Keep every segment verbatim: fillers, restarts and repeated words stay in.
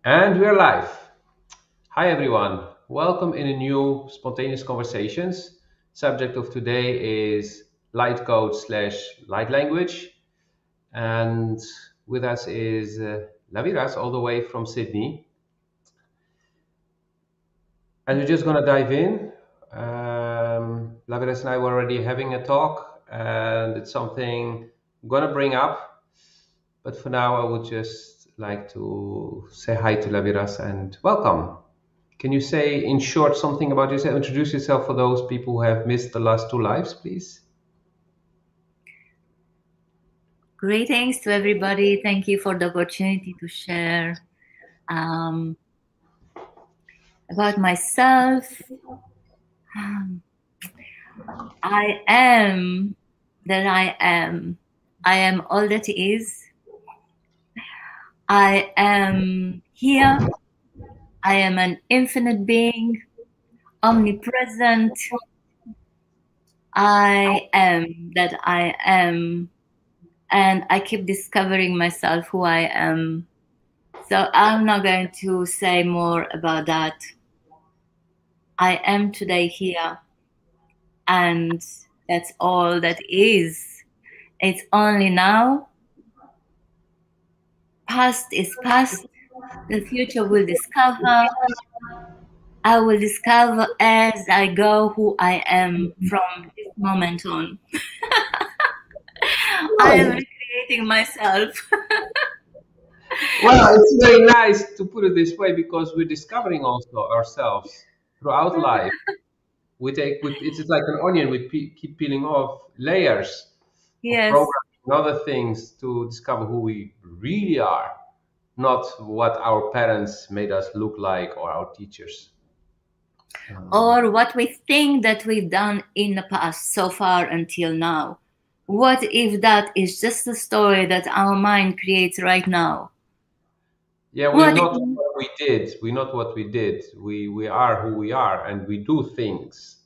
And we're live. Hi, everyone. Welcome in a new spontaneous conversations. Subject of today is light code slash light language. And with us is uh, Laviras, all the way from Sydney. And we're just going to dive in. Um, Laviras and I were already having a talk, and it's something I'm going to bring up. But for now, I would just like to say hi to Laviras and welcome. Can you say in short something about yourself? Introduce yourself for those people who have missed the last two lives, please. Greetings to everybody. Thank you for the opportunity to share um, about myself. Um, I am that I am. I am all that is. I am here. I am an infinite being, omnipresent. I am that I am. And I keep discovering myself who I am. So I'm not going to say more about that. I am today here, and that's all that is. It's only now. Past is past. The future will discover. I will discover as I go who I am from this moment on. I am recreating myself. Well, it's very nice to put it this way because we're discovering also ourselves throughout life. We take, we, it's like an onion. We pe- keep peeling off layers of Yes. programming and other things to discover who we really are, not what our parents made us look like or our teachers. Um, Or what we think that we've done in the past so far until now. What if that is just a story that our mind creates right now? Yeah, we're What not if, what we did. We're not what we did. We we are who we are, and we do things.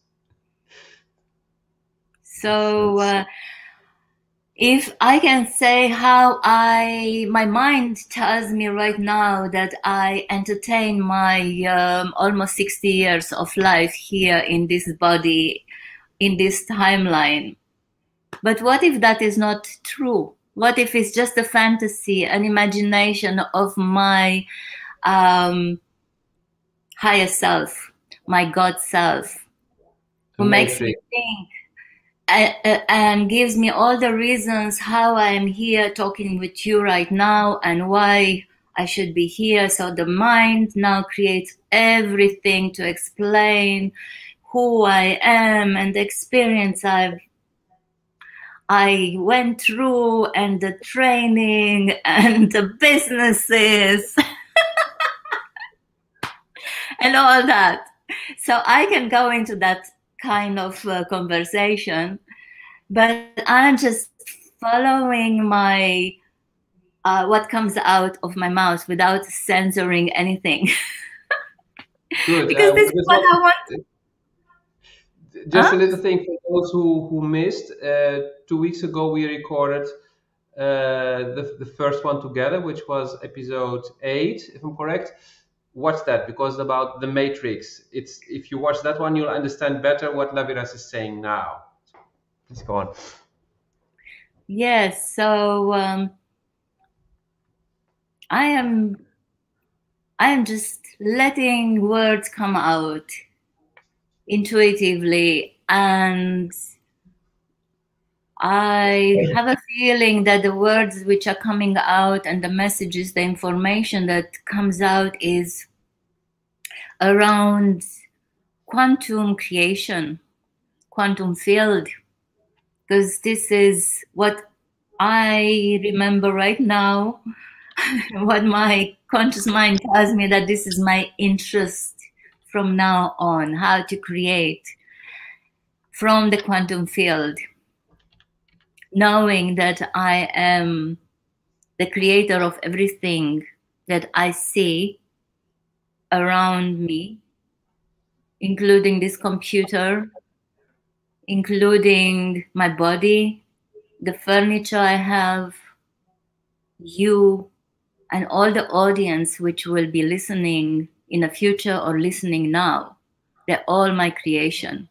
It's, so it's, uh, if I can say how I, my mind tells me right now that I entertain my um, almost sixty years of life here in this body, in this timeline. But what if that is not true? What if it's just a fantasy, an imagination of my um, higher self, my God self, a who makes me matrix. think uh, and gives me all the reasons how I am here talking with you right now and why I should be here. So the mind now creates everything to explain who I am and the experience I've I went through and the training and the businesses and all that. So I can go into that kind of uh, conversation, but I'm just following my uh, what comes out of my mouth without censoring anything. Good. Because Uh, this is just, what one- I want. just Huh? a little thing for those who who missed. Uh, two weeks ago, we recorded uh, the the first one together, which was episode eight, if I'm correct. Watch that because about the matrix. It's if you watch that one, you'll understand better what Laviras is saying now. Please go on. Yes. So um, I am. I am just letting words come out intuitively, and I have a feeling that the words which are coming out and the messages, the information that comes out is around quantum creation, quantum field, because this is what I remember right now, what my conscious mind tells me that this is my interest from now on, how to create from the quantum field, knowing that I am the creator of everything that I see around me, including this computer, including my body, the furniture I have, you, and all the audience which will be listening in the future or listening now, they're all my creation.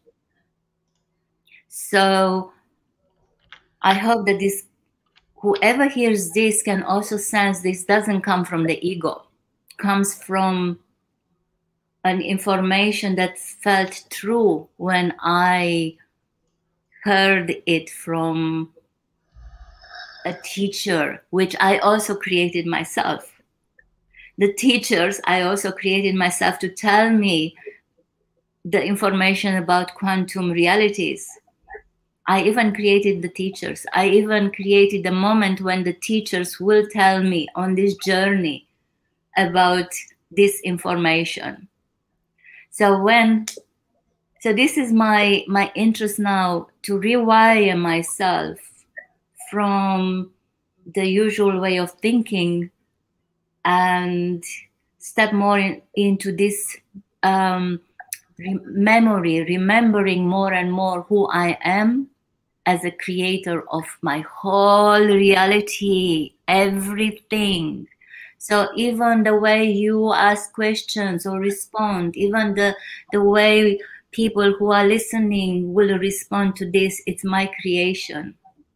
So I hope that this, whoever hears this can also sense this doesn't come from the ego, it comes from an information that felt true when I heard it from a teacher, which I also created myself. The teachers I also created myself to tell me the information about quantum realities. I even created the teachers. I even created the moment when the teachers will tell me on this journey about this information. So when, so this is my, my interest now, to rewire myself from the usual way of thinking and step more in, into this um, re- memory, remembering more and more who I am as a creator of my whole reality, everything. So even the way you ask questions or respond, even the, the way people who are listening will respond to this, it's my creation.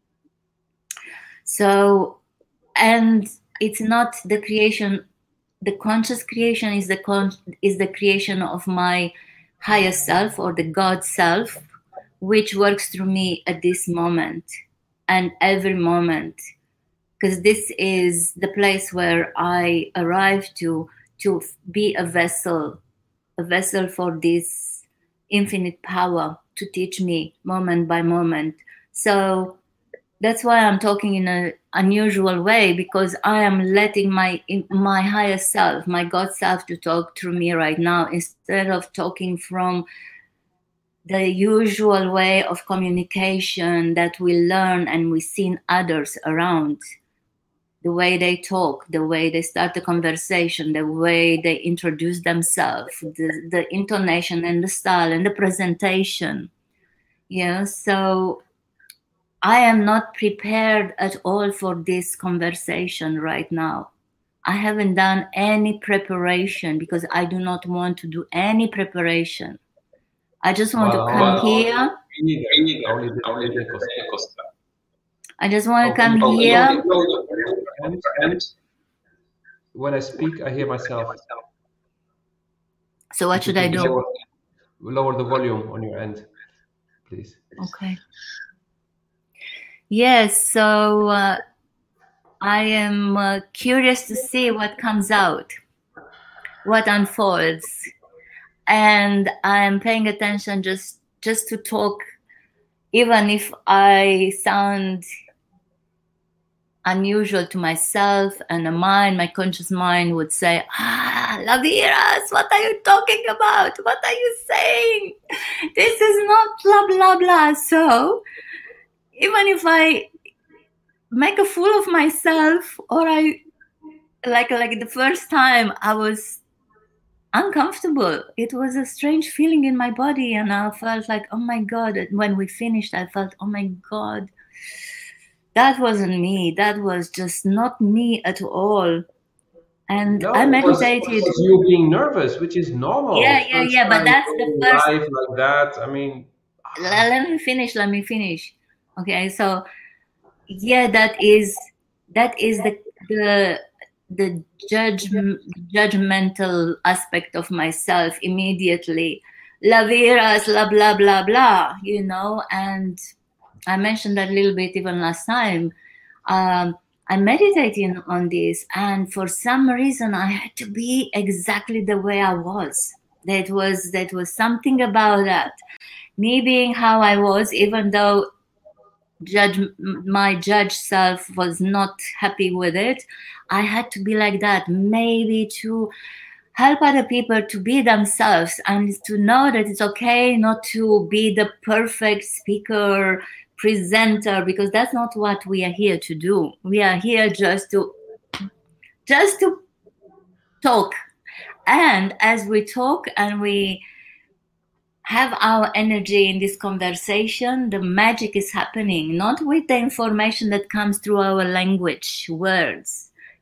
So, and it's not the creation, the conscious creation is the con- is the creation of my higher self or the God self, which works through me at this moment and every moment, because this is the place where I arrive to to be a vessel, a vessel for this infinite power to teach me moment by moment. So that's why I'm talking in an unusual way, because I am letting my my higher self, my God self, to talk through me right now, instead of talking from the usual way of communication that we learn and we see in others around. The way they talk, the way they start the conversation, the way they introduce themselves, the, the intonation and the style and the presentation. Yeah, so I am not prepared at all for this conversation right now. I haven't done any preparation because I do not want to do any preparation. I just want well, to come well, here. I just want to come oh, here. And, and when I speak, I hear myself. So what should I do? Lower, lower the volume on your end, please. Okay. Yes, so uh, I am uh, curious to see what comes out, what unfolds. And I'm paying attention just, just to talk, even if I sound unusual to myself, and the mind, my conscious mind would say, ah, Laviras, what are you talking about? What are you saying? This is not blah, blah, blah. So even if I make a fool of myself, or I, like, like the first time I was uncomfortable. It was a strange feeling in my body, and I felt like, oh my God. When we finished, I felt, oh my God, that wasn't me. That was just not me at all. And no, I meditated. It was you being nervous, which is normal. Yeah, yeah, first yeah. But that's the first. Life like that. I mean, let, let me finish. Let me finish. Okay, so yeah, that is that is the the. the judge, judgmental aspect of myself immediately. Laviras, blah, blah, blah, blah, you know, and I mentioned that a little bit even last time. Um, I'm meditating on this, and for some reason I had to be exactly the way I was. That was, that was something about that. Me being how I was, even though judge my judge self was not happy with it, I had to be like that, maybe to help other people to be themselves and to know that it's okay not to be the perfect speaker, presenter, because that's not what we are here to do. We are here just to just to talk. And as we talk and we have our energy in this conversation, the magic is happening, not with the information that comes through our language, words.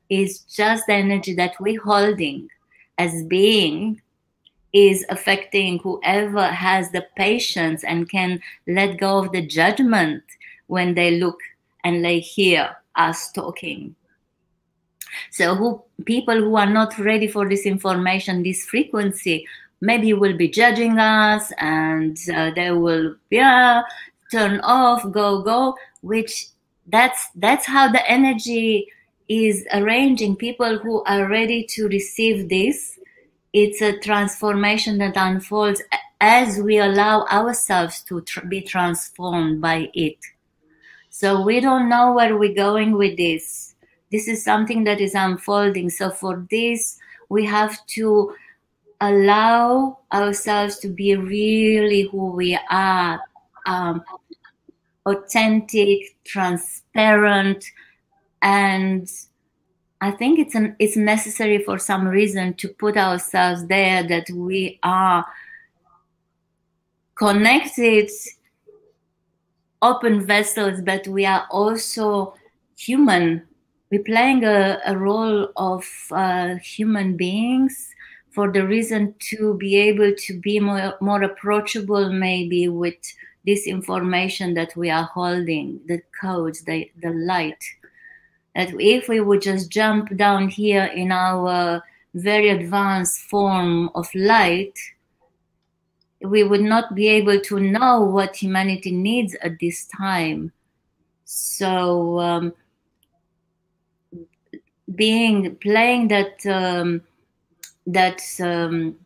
is just the energy that we're holding as being is affecting whoever has the patience and can let go of the judgment when they look and they hear us talking. So who people who are not ready for this information, this frequency, maybe will be judging us, and uh, they will yeah, turn off, go, go, which that's that's how the energy is arranging. People who are ready to receive this, it's a transformation that unfolds as we allow ourselves to tr- be transformed by it. So we don't know where we're going with this. This is something that is unfolding. So for this, we have to allow ourselves to be really who we are, um, authentic, transparent, and I think it's an, it's necessary for some reason to put ourselves there, that we are connected, open vessels, but we are also human. We're playing a, a role of uh, human beings for the reason to be able to be more, more approachable maybe with this information that we are holding, the codes, the, the light. That if we would just jump down here in our very advanced form of light, we would not be able to know what humanity needs at this time. So um, being playing that um, that um,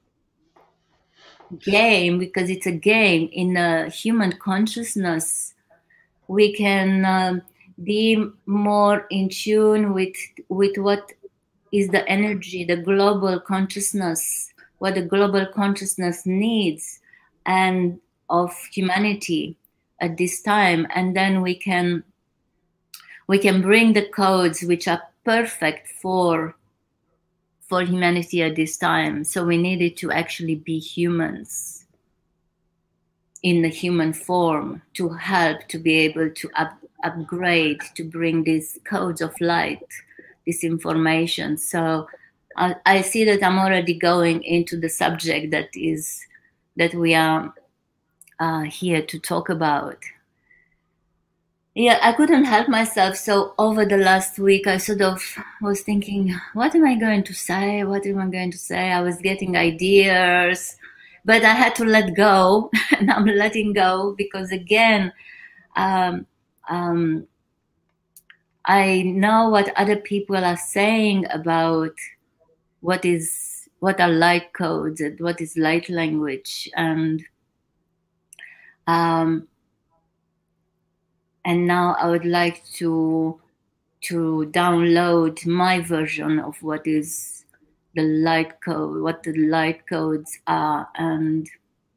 game, because it's a game in a human consciousness, we can um, be more in tune with with what is the energy, the global consciousness, what the global consciousness needs and of humanity at this time. And then we can we can bring the codes which are perfect for for humanity at this time. So we needed to actually be humans in the human form to help to be able to up, upgrade, to bring these codes of light, this information. So I, I see that I'm already going into the subject that is that we are uh, here to talk about. Yeah, I couldn't help myself. So over the last week, I sort of was thinking, what am I going to say? What am I going to say? I was getting ideas, but I had to let go, and I'm letting go because again, um, um, I know what other people are saying about what is what are light codes and what is light language, and um, and now I would like to to download my version of what is the light code, what the light codes are, and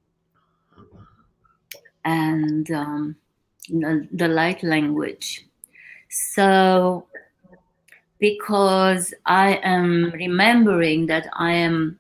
and um, the, the light language. So because I am remembering that I am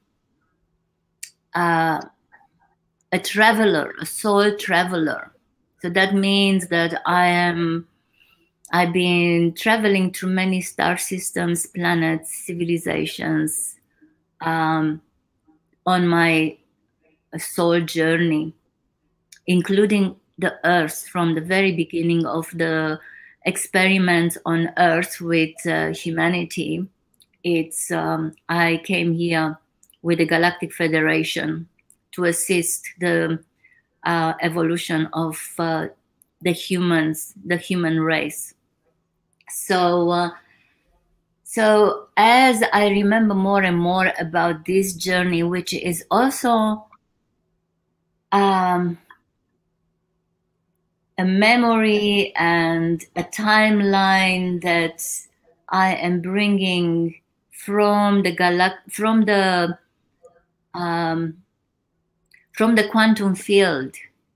uh, a traveler, a soul traveler. So that means that I am, I've been traveling through many star systems, planets, civilizations um, on my soul journey, including the Earth from the very beginning of the experiments on Earth with uh, humanity. It's um, I came here with the Galactic Federation to assist the uh, evolution of uh, the humans, the human race. So, uh, so as I remember more and more about this journey, which is also um, a memory and a timeline that I am bringing from the galact from the um, from the quantum field.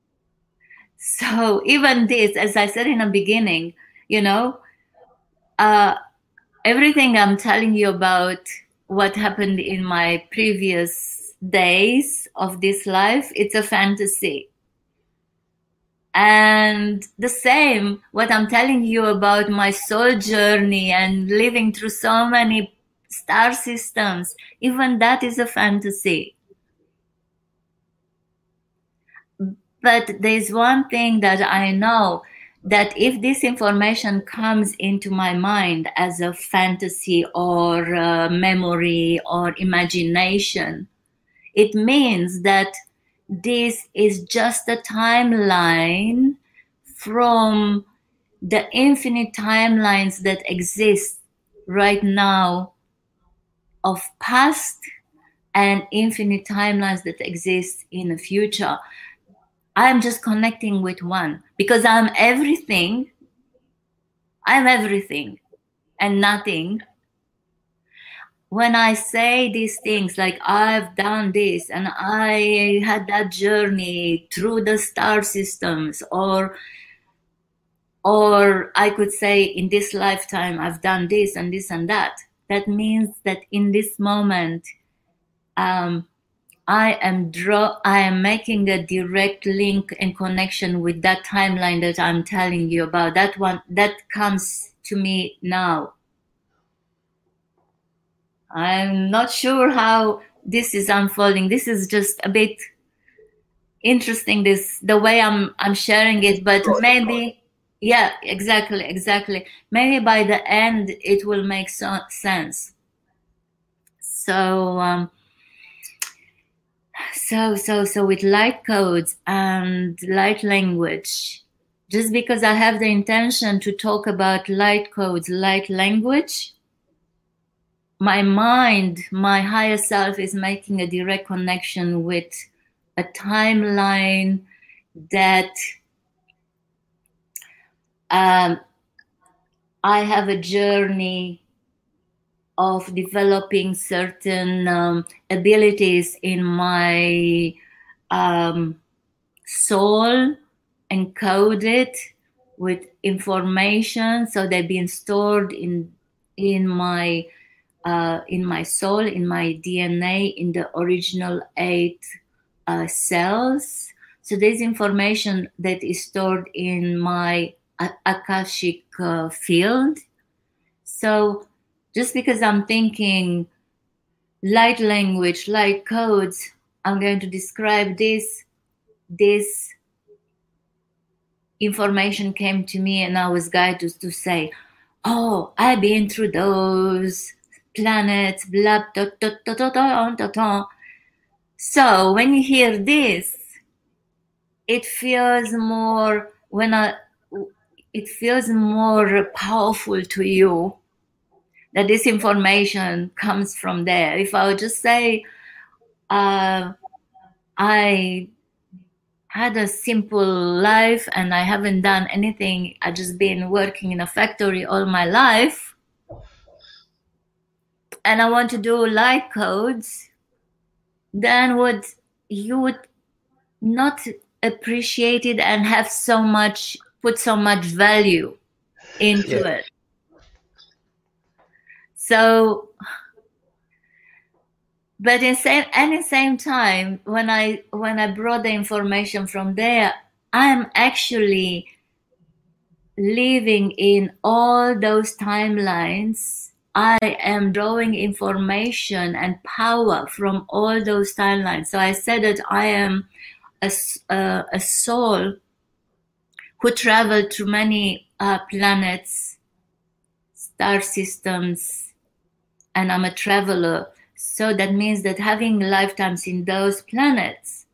So even this, as I said in the beginning, you know, uh, everything I'm telling you about what happened in my previous days of this life, it's a fantasy. And the same, what I'm telling you about my soul journey and living through so many star systems, even that is a fantasy. But there's one thing that I know, that if this information comes into my mind as a fantasy or a memory or imagination, it means that this is just a timeline from the infinite timelines that exist right now of past and infinite timelines that exist in the future. I'm just connecting with one because I'm everything. I'm everything and nothing. When I say these things like I've done this and I had that journey through the star systems, or or I could say in this lifetime I've done this and this and that, that means that in this moment um, I am draw I am making a direct link and connection with that timeline that I'm telling you about. That one that comes to me now. I'm not sure how this is unfolding. This is just a bit interesting, this the way I'm I'm sharing it, but maybe yeah, exactly, exactly. Maybe by the end it will make so, sense. So um So, so, so with light codes and light language, just because I have the intention to talk about light codes, light language, my mind, my higher self is making a direct connection with a timeline that um, I have a journey of developing certain um, abilities in my um, soul, encoded with information, so they've been stored in in my uh, in my soul, in my D N A, in the original eight uh, cells. So there's information that is stored in my Akashic uh, field. So just because I'm thinking light language, light codes, I'm going to describe this this information came to me and I was guided to say, oh, I've been through those planets, blah, da, da, da, da, da, da, da. So when you hear this, it feels more, when I, it feels more powerful to you that this information comes from there. If I would just say, uh, I had a simple life and I haven't done anything, I just been working in a factory all my life, and I want to do light codes, then would you would not appreciate it and have so much, put so much value into yeah. it. So, but in same and in same time, when I when I brought the information from there, I'm actually living in all those timelines. I am drawing information and power from all those timelines. So I said that I am a, uh, a soul who traveled through many uh, planets, star systems, and I'm a traveler. So that means that having lifetimes in those planets,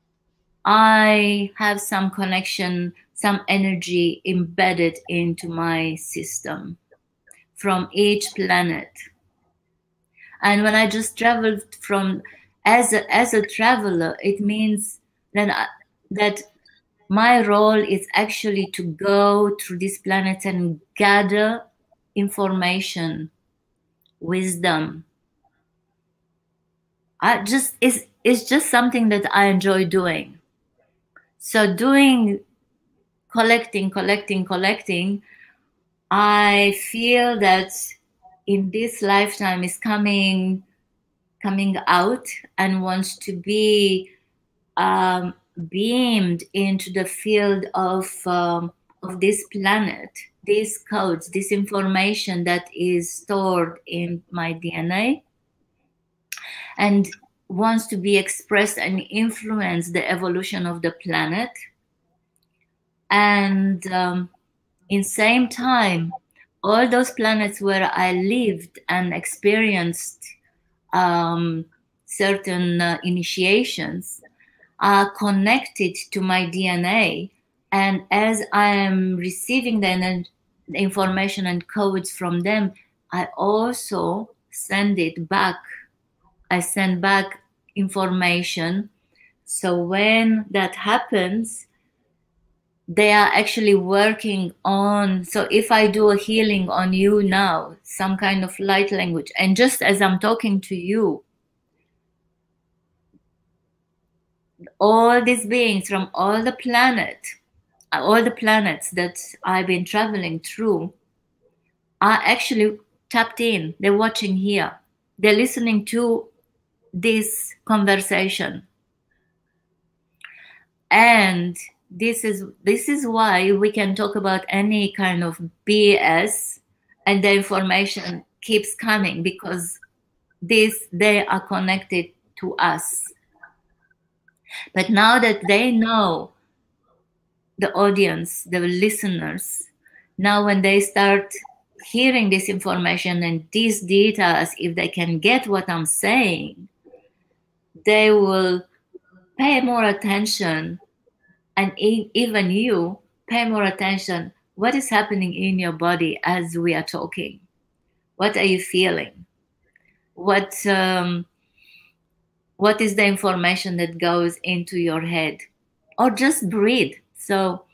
I have some connection, some energy embedded into my system from each planet. And when I just traveled from as a, as a traveler, it means that I, that my role is actually to go through these planets and gather information, wisdom. I just it's it's just something that I enjoy doing. So doing collecting, collecting, collecting, I feel that in this lifetime is coming coming out and wants to be um, beamed into the field of um, of this planet, these codes, this information that is stored in my D N A, and wants to be expressed and influence the evolution of the planet. And um, in same time, all those planets where I lived and experienced um, certain uh, initiations are connected to my D N A. And as I am receiving the, the information and codes from them, I also send it back. I send back information. So when that happens, they are actually working on, so if I do a healing on you now, some kind of light language, and just as I'm talking to you, all these beings from all the planet, all the planets that I've been traveling through are actually tapped in. They're watching here. They're listening to this conversation. And this is this is why we can talk about any kind of B S and the information keeps coming, because this they are connected to us. But now that they know, the audience, the listeners, now when they start hearing this information and these details, if they can get what I'm saying, they will pay more attention, and even you pay more attention. What is happening in your body as we are talking? What are you feeling? What um, what is the information that goes into your head? Or just breathe. So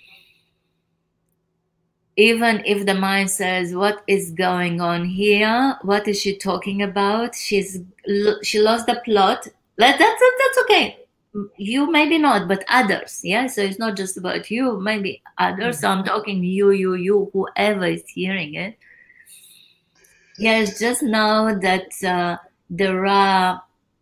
even if the mind says, what is going on here? What is she talking about? She's she lost the plot. That's, that's okay. You maybe not, but others. Yeah. So it's not just about you, maybe others. So I'm talking you, you, you, whoever is hearing it. Yes, just know that uh, there are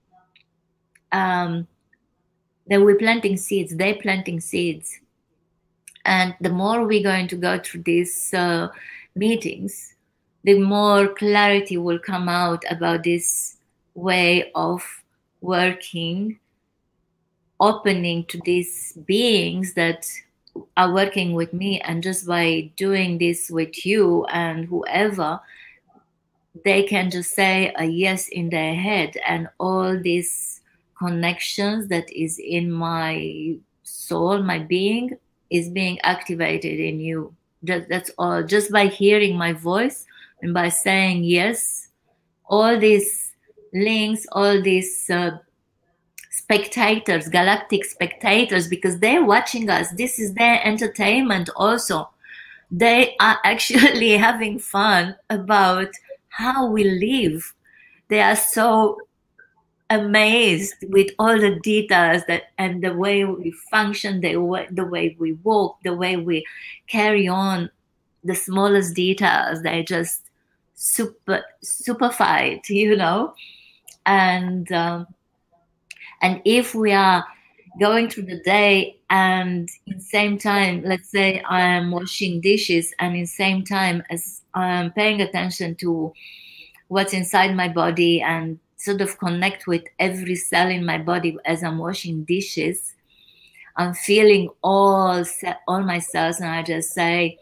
um, that we're planting seeds. They're planting seeds. And the more we're going to go through these uh, meetings, the more clarity will come out about this way of working, opening to these beings that are working with me. And just by doing this with you and whoever, they can just say a yes in their head, and all these connections that is in my soul, my being, is being activated in you. That, that's all. Just by hearing my voice and by saying yes, all these links, all these uh, spectators, galactic spectators, because they're watching us. This is their entertainment also. They are actually having fun about how we live. They are so amazed with all the details that and the way we function, the way, the way we walk, the way we carry on, the smallest details. They're just super superfied, you know. And um, and if we are going through the day and in same time, let's say I am washing dishes, and in same time as I'm paying attention to what's inside my body and sort of connect with every cell in my body as I'm washing dishes, I'm feeling all all my cells, and I just say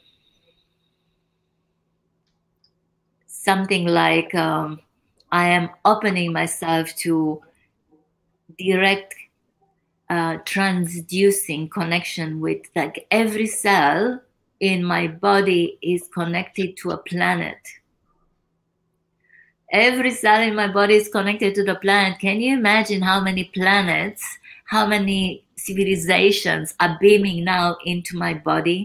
something like um, I am opening myself to direct uh, transducing connection with, like, every cell in my body is connected to a planet. Every cell in my body is connected to the planet. Can you imagine how many planets, how many civilizations are beaming now into my body?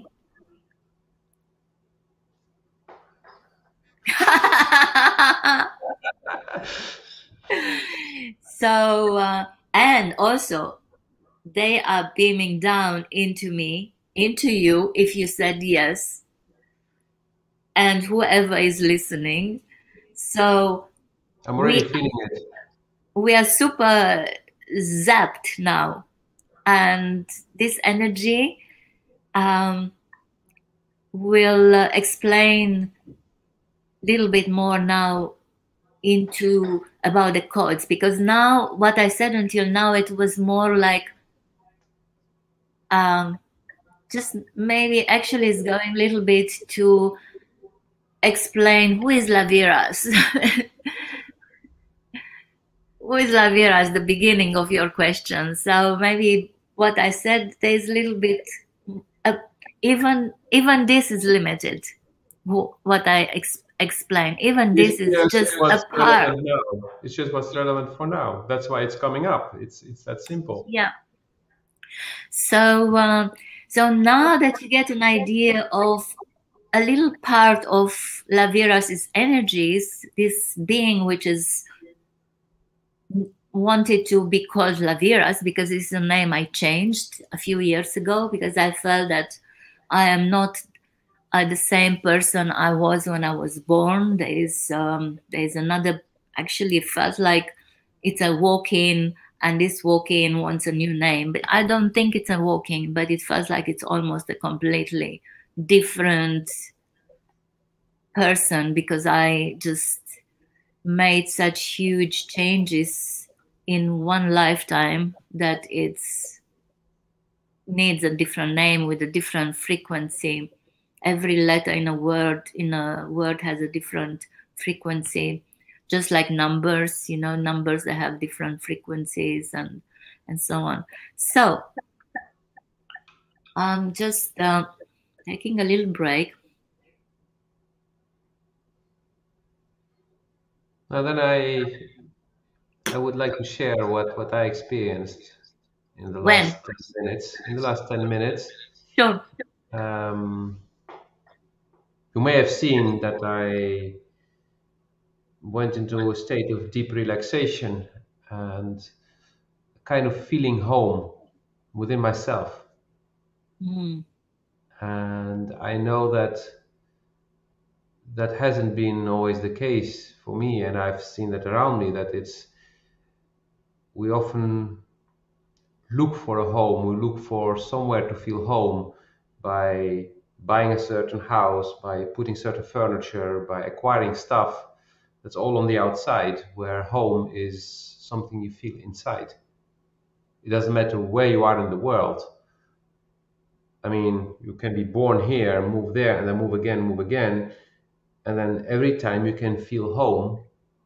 So, uh, and also, they are beaming down into me, into you, if you said yes, and whoever is listening. So I'm already we, feeling it. We are super zapped now. and this energy um, will uh, explain a little bit more now into about the codes, because now what I said until now, it was more like um, just maybe actually is going a little bit to explain who is Laviras. Who is Laviras, the beginning of your question. So maybe what I said, there's a little bit, uh, even even this is limited, wh- what I ex- explained. Even It's this is just just a what's part. relevant now. It's just what's relevant for now. That's why it's coming up. It's it's that simple. Yeah. So, uh, so now that you get an idea of a little part of Laviras's energies, this being which is wanted to be called Laviras, because it's a name I changed a few years ago, because I felt that I am not uh, the same person I was when I was born. There is um, there is another. Actually, it felt like it's a walk-in, and this walk-in wants a new name. But I don't think it's a walk-in, but it feels like it's almost a completely different person, because I just made such huge changes in one lifetime that it's needs a different name with a different frequency. Every letter in a word in a word has a different frequency, just like numbers. You know, numbers that have different frequencies, and and so on. So I'm just uh, taking a little break. Now then, I I would like to share what what I experienced in the When? last ten minutes. In the last ten minutes, Sure. um, you may have seen that I went into a state of deep relaxation and kind of feeling home within myself. Mm. And I know that that hasn't been always the case for me, and I've seen that around me, that it's we often look for a home, we look for somewhere to feel home by buying a certain house, by putting certain furniture, by acquiring stuff. That's all on the outside, where home is something you feel inside. It doesn't matter where you are in the world. I mean, you can be born here, move there, and then move again, move again, and then every time you can feel home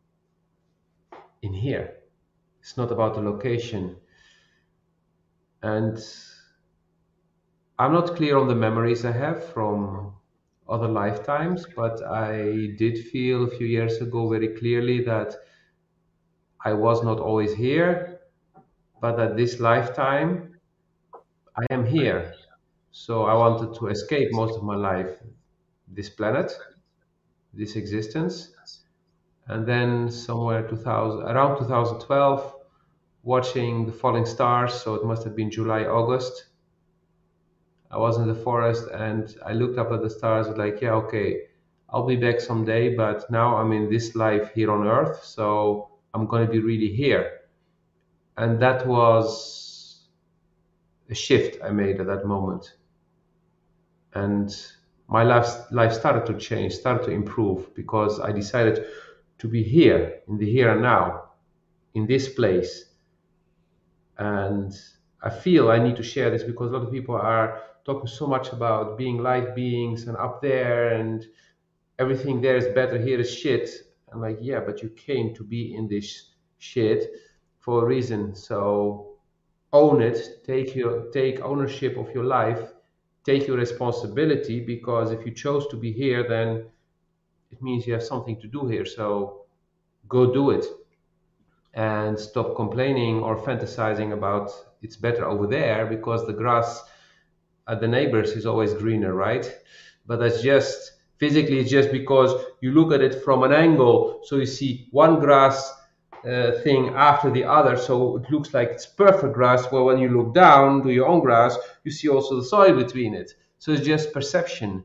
in here. It's not about the location. And I'm not clear on the memories I have from other lifetimes, but I did feel a few years ago very clearly that I was not always here, but that this lifetime I am here. So I wanted to escape most of my life this planet, this existence, and then somewhere two thousand, around two thousand twelve, watching the falling stars. So it must have been July, August. I was in the forest and I looked up at the stars, like, yeah, okay, I'll be back someday, but now I'm in this life here on Earth, so I'm going to be really here. And that was a shift I made at that moment. And my life, life started to change, started to improve, because I decided to be here, in the here and now, in this place. And I feel I need to share this because a lot of people are talking so much about being light beings and up there, and everything there is better, here is shit. I'm like, yeah, but you came to be in this shit for a reason. So own it, take your take ownership of your life, take your responsibility, because if you chose to be here, then it means you have something to do here. So go do it, and stop complaining or fantasizing about it's better over there, because the grass at the neighbors is always greener, right? But that's just physically, it's just because you look at it from an angle, so you see one grass uh, thing after the other, so it looks like it's perfect grass. Well, when you look down to your own grass, you see also the soil between it. So it's just perception.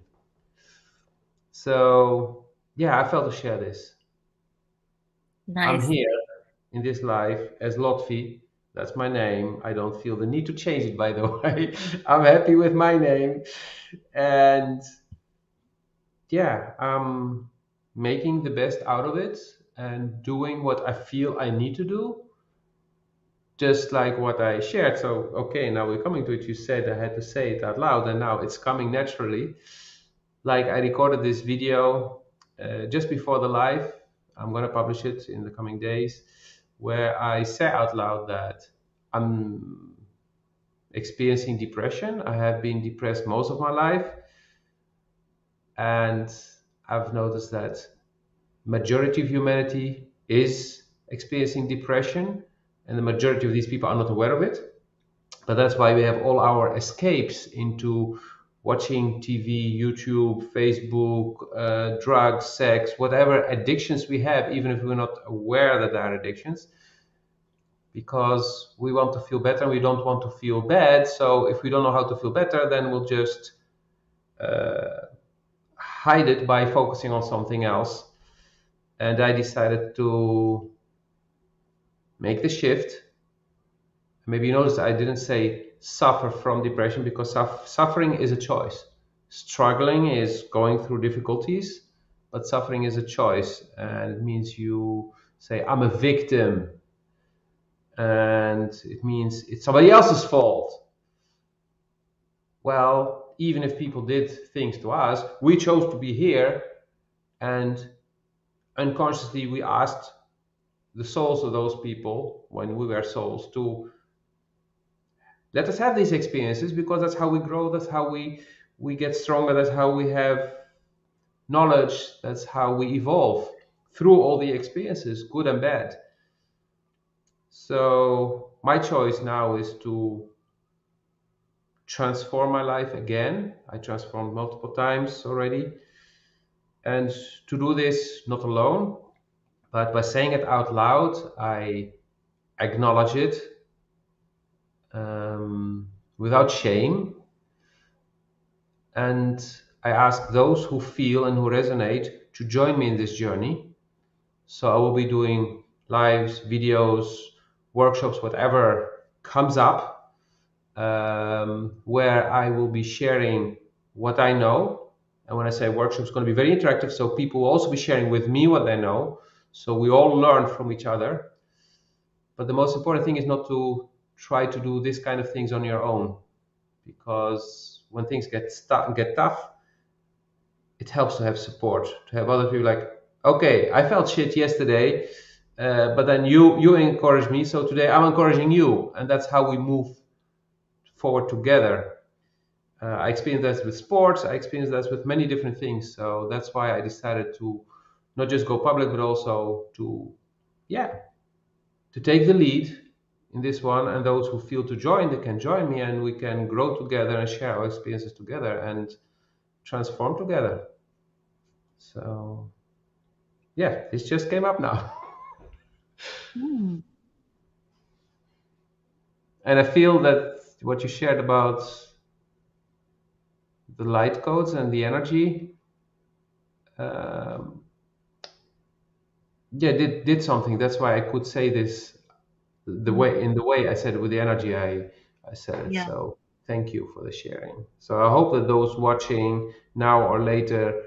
So yeah, I felt to share this. I'm Nice. here in this life as Lotfi, That's my name. I don't feel the need to change it, by the way. I'm happy with my name. And yeah, I'm making the best out of it and doing what I feel I need to do, just like what I shared. So, okay, now we're coming to it. You said I had to say it out loud, and now it's coming naturally. Like I recorded this video uh, just before the live. I'm going to publish it in the coming days, where I say out loud that I'm experiencing depression. I have been depressed most of my life, and I've noticed that majority of humanity is experiencing depression, and the majority of these people are not aware of it. But that's why we have all our escapes into watching T V, YouTube, Facebook, uh, drugs, sex, whatever addictions we have, even if we're not aware that they are addictions, because we want to feel better. We don't want to feel bad. So if we don't know how to feel better, then we'll just uh, hide it by focusing on something else. And I decided to make the shift. Maybe you noticed I didn't say suffer from depression, because suf- suffering is a choice. Struggling is going through difficulties, but suffering is a choice. And it means you say, I'm a victim. And it means it's somebody else's fault. Well, even if people did things to us, we chose to be here, and unconsciously we asked the souls of those people, when we were souls, to let us have these experiences, because that's how we grow, that's how we we get stronger, that's how we have knowledge, that's how we evolve through all the experiences, good and bad. So my choice now is to transform my life again. I transformed multiple times already, and to do this not alone, but by saying it out loud. I acknowledge it um, without shame, and I ask those who feel and who resonate to join me in this journey. So I will be doing lives, videos, workshops, whatever comes up, um, where I will be sharing what I know. And when I say workshop, it's going to be very interactive, so people will also be sharing with me what they know. So we all learn from each other. But the most important thing is not to try to do this kind of things on your own, because when things get stu- get tough, it helps to have support, to have other people like, okay, I felt shit yesterday, uh, but then you you encourage me, so today I'm encouraging you, and that's how we move forward together. Uh, I experienced that with sports. I experienced that with many different things. So that's why I decided to not just go public, but also to, yeah, to take the lead in this one. And those who feel to join, they can join me, and we can grow together and share our experiences together and transform together. So yeah, this just came up now. Hmm. And I feel that what you shared about the light codes and the energy, um, yeah, did did something. That's why I could say this the Hmm. way in the way I said it, with the energy I I said it. Yeah. So thank you for the sharing. So I hope that those watching now or later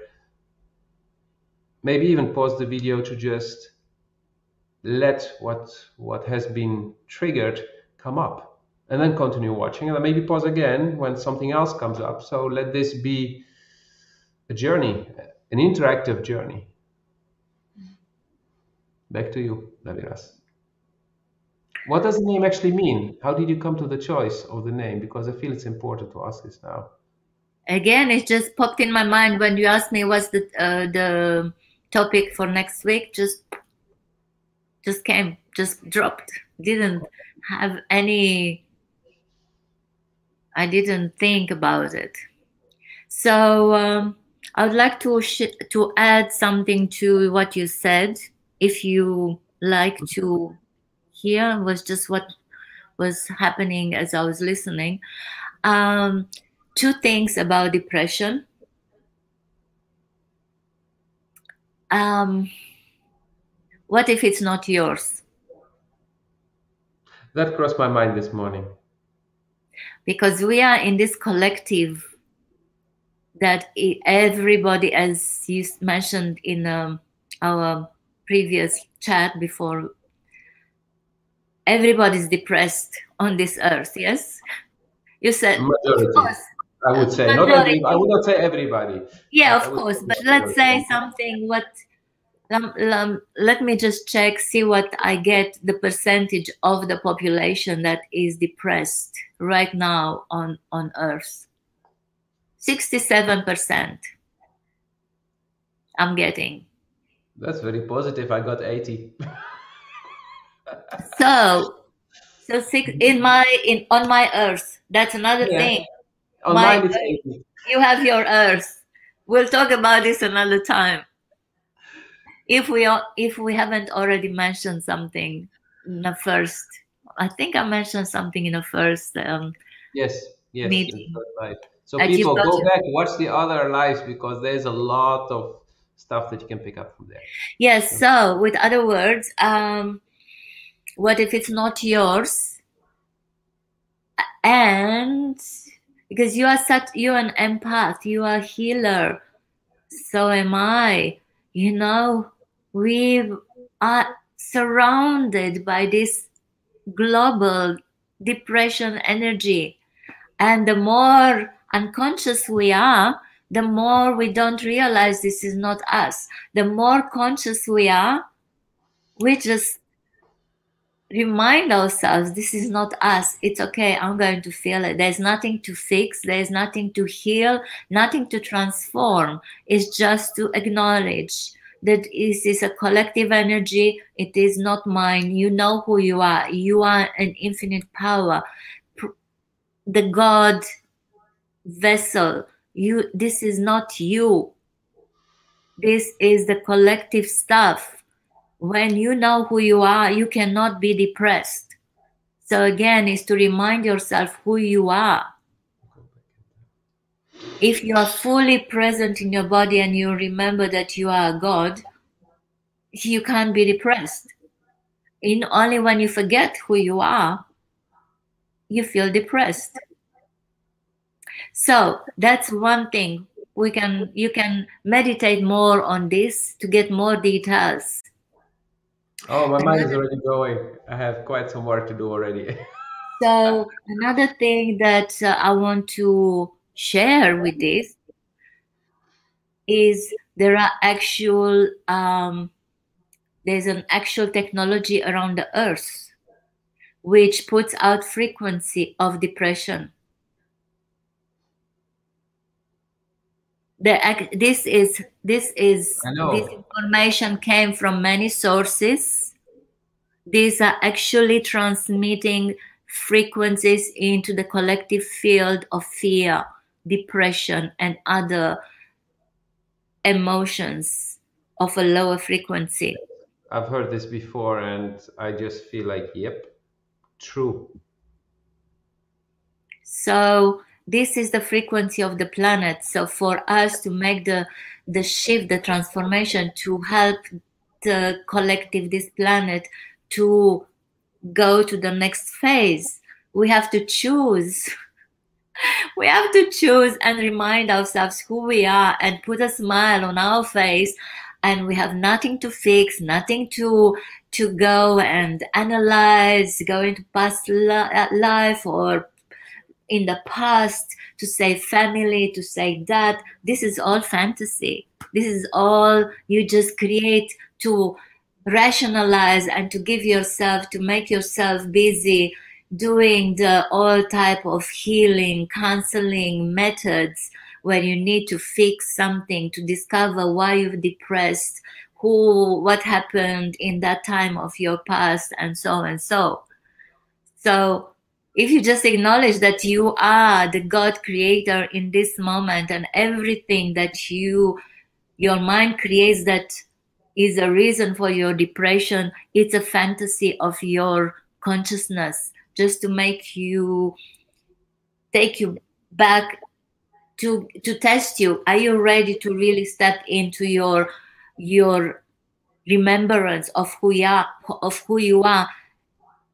maybe even pause the video to just let what what has been triggered come up, and then continue watching, and then maybe pause again when something else comes up. So let this be a journey, an interactive journey. Back to you, Daviras. What does the name actually mean? How did you come to the choice of the name? Because I feel it's important to ask this now. Again, it just popped in my mind when you asked me what's the uh, the topic for next week. Just just came, just dropped. Didn't have any. I didn't think about it. So um, I would like to sh- to add something to what you said, if you like to hear. Was just what was happening as I was listening. Um, two things about depression. Um, what if it's not yours? That crossed my mind this morning. Because we are in this collective that everybody, as you mentioned in um, our previous chat before, everybody's depressed on this earth. Yes, you said majority. Of course, I would say majority. Not every. I would not say everybody. Yeah, of course, but let's say something. What? Um, um, let me just check, see what I get. The percentage of the population that is depressed right now on on Earth. sixty-seven percent. I'm getting. That's very positive. I got eighty. so, so six in my in on my Earth. That's another yeah. thing. On my mine, it's eighty. You have your Earth. We'll talk about this another time. If we are, if we haven't already mentioned something in the first, I think I mentioned something in the first. Um, yes. Yes. Meeting. So people go back, watch the other lives, because there's a lot of stuff that you can pick up from there. Yes. So, with other words, um, what if it's not yours? And because you are such, you're an empath, you are a healer. So am I. You know, we are surrounded by this global depression energy. And the more unconscious we are, the more we don't realize this is not us. The more conscious we are, we just remind ourselves this is not us. It's okay. I'm going to feel it. There's nothing to fix. There's nothing to heal, nothing to transform. It's just to acknowledge that this is a collective energy. It is not mine. You know who you are. You are an infinite power. The God vessel. You. This is not you. This is the collective stuff. When you know who you are, you cannot be depressed. So again, is to remind yourself who you are. If you are fully present in your body and you remember that you are a God, you can't be depressed. In only when you forget who you are, you feel depressed. So that's one thing. We can you can meditate more on this to get more details. Oh, my mind is already going. I have quite some work to do already. So another thing that uh, I want to share with this is there are actual, um, there's an actual technology around the earth which puts out frequency of depression. The, this is, this is, this information came from many sources. These are actually transmitting frequencies into the collective field of fear, depression, and other emotions of a lower frequency. I've heard this before, and I just feel like, yep, true. So this is the frequency of the planet. So for us to make the, the shift, the transformation, to help the collective, this planet, to go to the next phase, we have to choose. We have to choose and remind ourselves who we are and put a smile on our face. And we have nothing to fix, nothing to to go and analyze, go into past life or in the past to say family, to say that. This is all fantasy. This is all you just create to rationalize and to give yourself, to make yourself busy doing the all type of healing, counseling methods where you need to fix something, to discover why you're depressed, who, what happened in that time of your past, and so and so. So if you just acknowledge that you are the God creator in this moment, and everything that you, your mind creates that is a reason for your depression, it's a fantasy of your consciousness, just to make you, take you back to to test you. Are you ready to really step into your your remembrance of who you are, of who you are,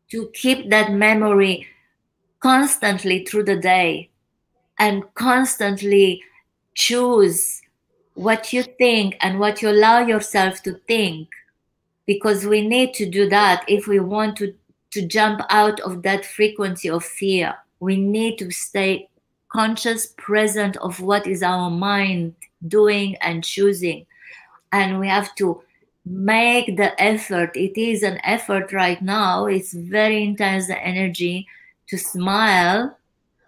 to keep that memory constantly through the day, and constantly choose what you think and what you allow yourself to think, because we need to do that if we want to, to jump out of that frequency of fear. We need to stay conscious, present of what is our mind doing and choosing. And we have to make the effort. It is an effort right now. It's very intense, the energy to smile.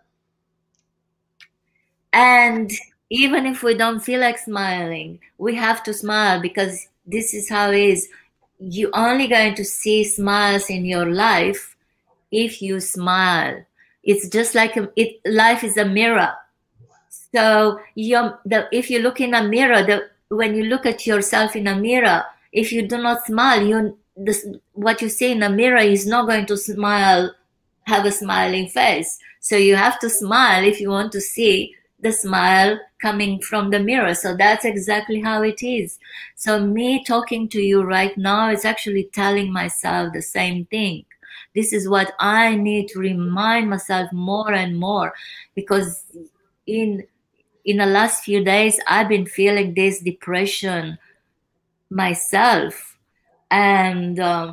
And even if we don't feel like smiling, we have to smile, because this is how it is. You're only going to see smiles in your life if you smile. It's just like a, it, life is a mirror. So you're, the, if you look in a mirror, the, when you look at yourself in a mirror, if you do not smile, you this, what you see in a mirror is not going to smile, have a smiling face. So you have to smile if you want to see the smile coming from the mirror. So that's exactly how it is. So me talking to you right now is actually telling myself the same thing. This is what I need to remind myself more and more, because in in the last few days I've been feeling this depression myself, and uh,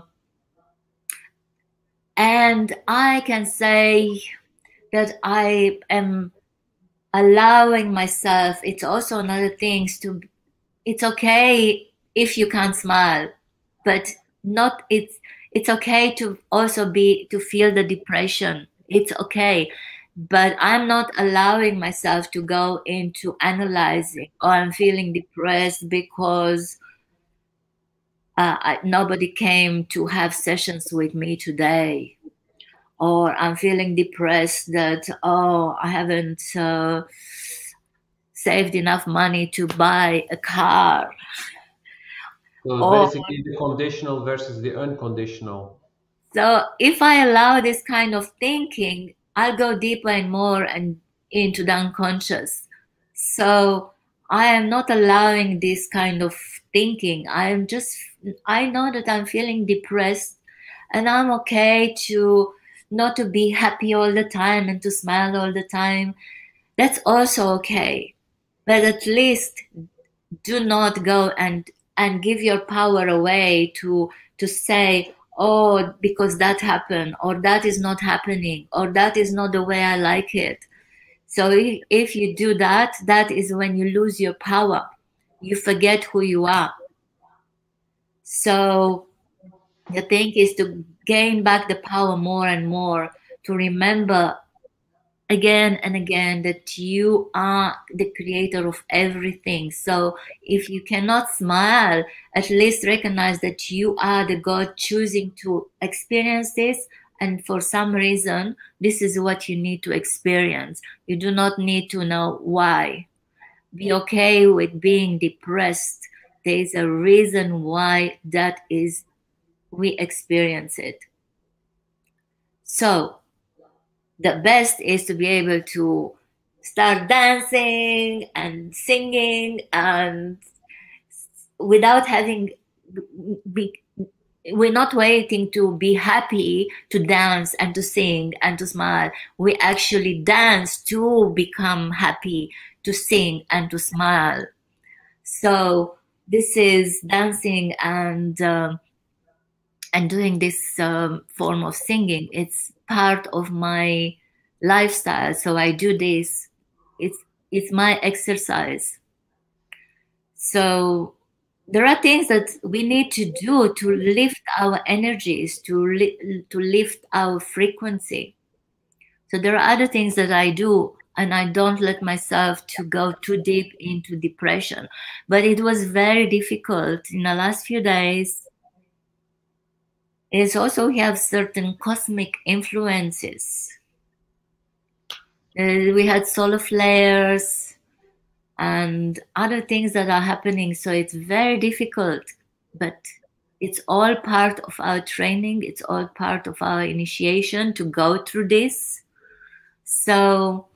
and I can say that I am allowing myself. It's also another thing to, it's okay if you can't smile, but not, it's it's okay to also be, to feel the depression. It's okay, but I'm not allowing myself to go into analyzing, or I'm feeling depressed because uh, I, nobody came to have sessions with me today, or I'm feeling depressed that, oh, I haven't uh, saved enough money to buy a car. So Or, basically the conditional versus the unconditional. so if I allow this kind of thinking, I'll go deeper and more and into the unconscious. So I am not allowing this kind of thinking. I am just, I know that I'm feeling depressed, and I'm okay to not to be happy all the time and to smile all the time. That's also okay. But at least do not go and and give your power away to to say, oh, because that happened, or that is not happening, or that is not the way I like it. So if, if you do that, that is when you lose your power. You forget who you are. So the thing is to gain back the power more and more, to remember again and again that you are the creator of everything. So if you cannot smile, at least recognize that you are the God choosing to experience this, and for some reason this is what you need to experience. You do not need to know why. Be okay with being depressed. There is a reason why that is, we experience it. So the best is to be able to start dancing and singing, and without having, be, we're not waiting to be happy to dance and to sing and to smile. We actually dance to become happy, to sing and to smile. So this is dancing and um, and doing this um, form of singing. It's part of my lifestyle. So I do this. It's it's my exercise. So there are things that we need to do to lift our energies, to li- to lift our frequency. So there are other things that I do, and I don't let myself to go too deep into depression. But it was very difficult in the last few days. It's also, we have certain cosmic influences. Uh, we had solar flares and other things that are happening. So it's very difficult, but it's all part of our training. It's all part of our initiation to go through this. So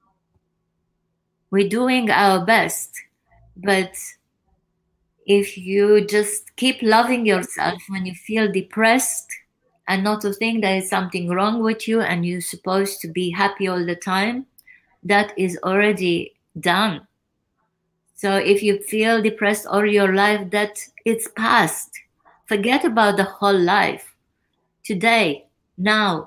we're doing our best, but if you just keep loving yourself when you feel depressed, and not to think there is something wrong with you and you're supposed to be happy all the time. That is already done. So if you feel depressed all your life, that it's past. Forget about the whole life. Today, now,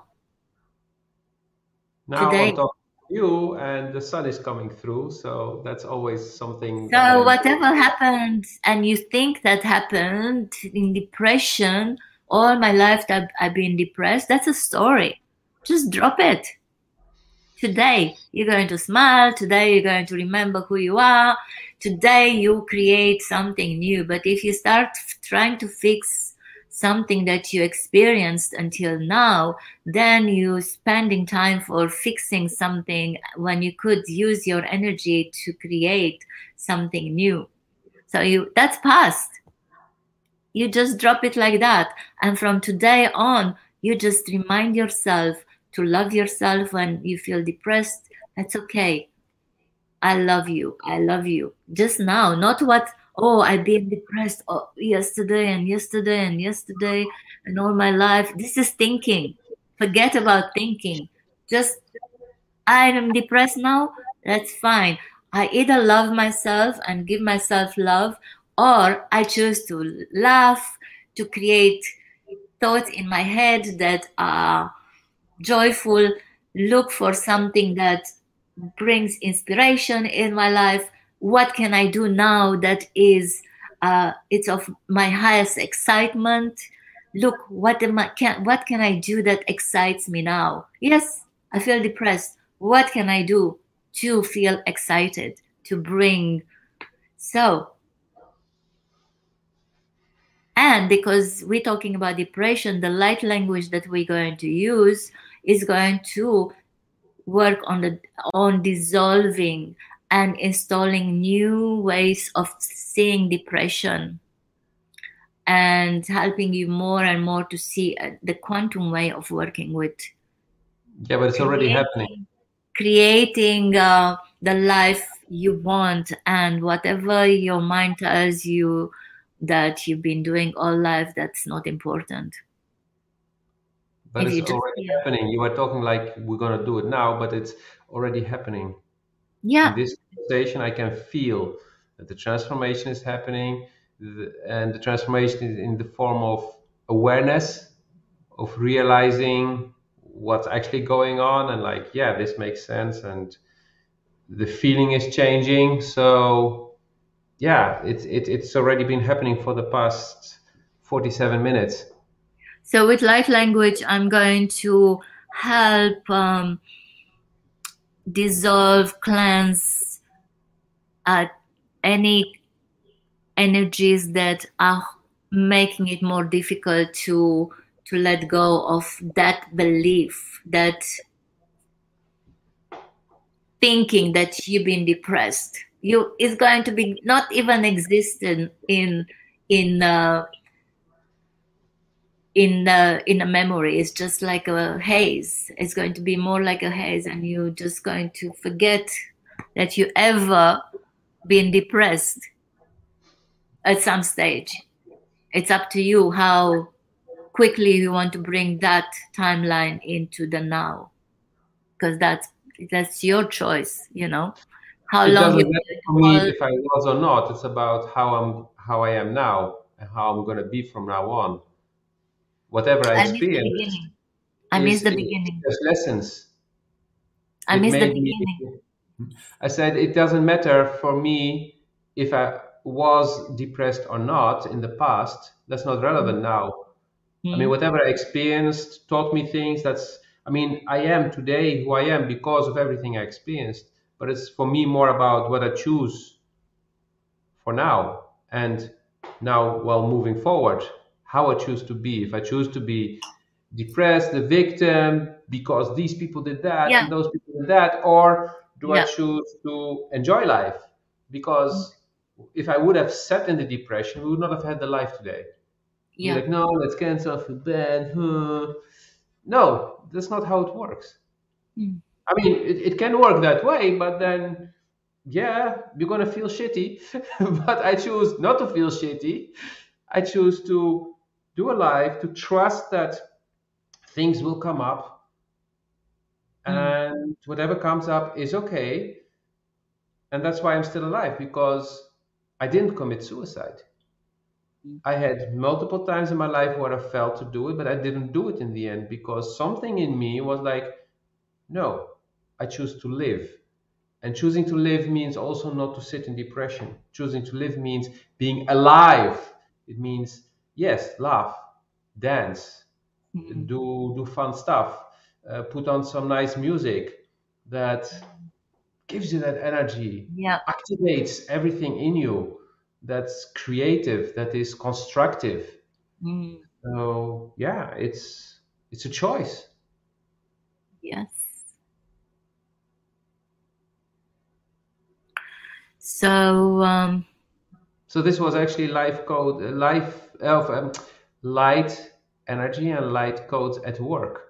Now today. I'm talking to you, and the sun is coming through, so that's always something that So I whatever happened and you think that happened in depression, all my life that I've been depressed, that's a story. Just drop it. Today, you're going to smile. Today, you're going to remember who you are. Today, you create something new. But if you start trying to fix something that you experienced until now, then you're spending time for fixing something when you could use your energy to create something new. So you that's past. You just drop it like that. And from today on, you just remind yourself to love yourself when you feel depressed. That's okay. I love you. I love you. Just now, not what, oh, I've been depressed oh, yesterday and yesterday and yesterday and all my life. This is thinking. Forget about thinking. Just, I am depressed now. That's fine. I either love myself and give myself love, or I choose to laugh, to create thoughts in my head that are joyful, look for something that brings inspiration in my life. What can I do now that is uh, it's of my highest excitement? Look, what am I can what can I do that excites me now? Yes, I feel depressed. What can I do to feel excited, to bring so and because we're talking about depression, the light language that we're going to use is going to work on the on dissolving and installing new ways of seeing depression and helping you more and more to see uh, the quantum way of working with yeah, but it's already happening. creating uh, the life you want, and whatever your mind tells you that you've been doing all life, that's not important. But If it's you just already yeah, happening. You are talking like we're gonna do it now, but it's already happening. In yeah. this conversation, I can feel that the transformation is happening, the- and the transformation is in the form of awareness, of realizing what's actually going on, and like, yeah, this makes sense, and the feeling is changing. So, yeah, it's it, it's already been happening for the past forty-seven minutes. So with light language, I'm going to help um, dissolve, cleanse uh, any energies that are making it more difficult to to let go of that belief, that thinking that you've been depressed. You is going to be not even existent in in uh, in uh, in a memory. It's just like a haze. It's going to be more like a haze, and you're just going to forget that you ever been depressed at some stage. It's up to you how quickly you want to bring that timeline into the now, because that's that's your choice. You know how It long doesn't you're matter going to for me hold. if I was or not. It's about how I'm how I am now and how I'm gonna be from now on. Whatever I I miss the experienced beginning. I miss is, the is beginning. just lessons. I It miss the made me. beginning. I said it doesn't matter for me if I was depressed or not in the past. That's not relevant now. I mean, Mm. whatever I experienced taught me things. That's, I mean, I am today who I am because of everything I experienced. But it's for me more about what I choose for now. And now, while moving forward, how I choose to be. If I choose to be depressed, the victim, because these people did that Yeah, and those people did that, or do I yeah, choose to enjoy life? Because if I would have sat in the depression, we would not have had the life today. We're yeah. like, no, let's cancel, I feel bad. huh." No, that's not how it works. Mm. I mean, it, it can work that way, but then, yeah, you're gonna feel shitty. But I choose not to feel shitty. I choose to do a life, to trust that things will come up, and whatever comes up is okay. And that's why I'm still alive, because I didn't commit suicide. I had multiple times in my life where I felt to do it, but I didn't do it in the end, because something in me was like, no, I choose to live. And choosing to live means also not to sit in depression. Choosing to live means being alive. It means, yes, laugh, dance, do do fun stuff, uh, put on some nice music that gives you that energy, Yeah. activates everything in you, that's creative, that is constructive. Mm. So yeah, it's it's a choice. Yes. So um, So this was actually life code, uh, life of um, light energy and light codes at work.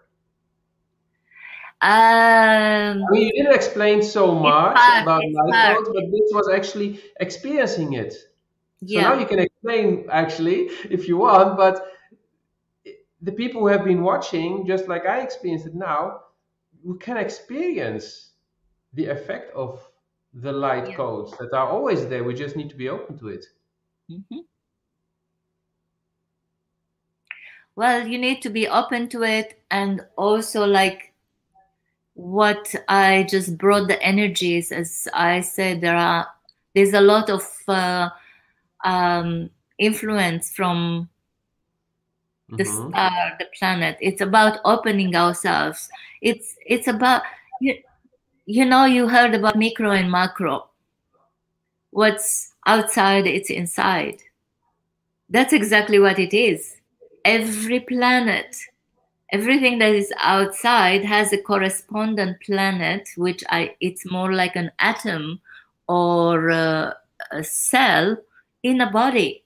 um, I mean, you didn't explain so it's much part. about It's light part. codes, but this was actually experiencing it. So now Yeah. you can explain actually if you want, but the people who have been watching, just like I experienced it now, we can experience the effect of the light Yeah. codes that are always there. We just need to be open to it. Mm-hmm. Well, you need to be open to it, and also like what I just brought the energies, as I said, there are there's a lot of uh, um, influence from the Mm-hmm. star, the planet. It's about opening ourselves. It's it's about you. You know, you heard about micro and macro. What's outside, it's inside. That's exactly what it is. Every planet, everything that is outside has a correspondent planet, which I it's more like an atom or uh, a cell in a body.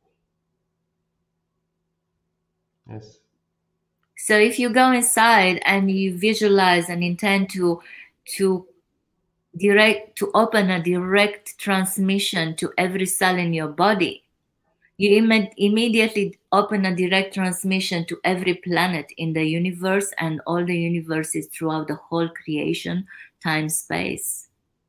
Yes. So if you go inside and you visualize and intend to to direct to open a direct transmission to every cell in your body, you Im- immediately open a direct transmission to every planet in the universe and all the universes throughout the whole creation, time, space.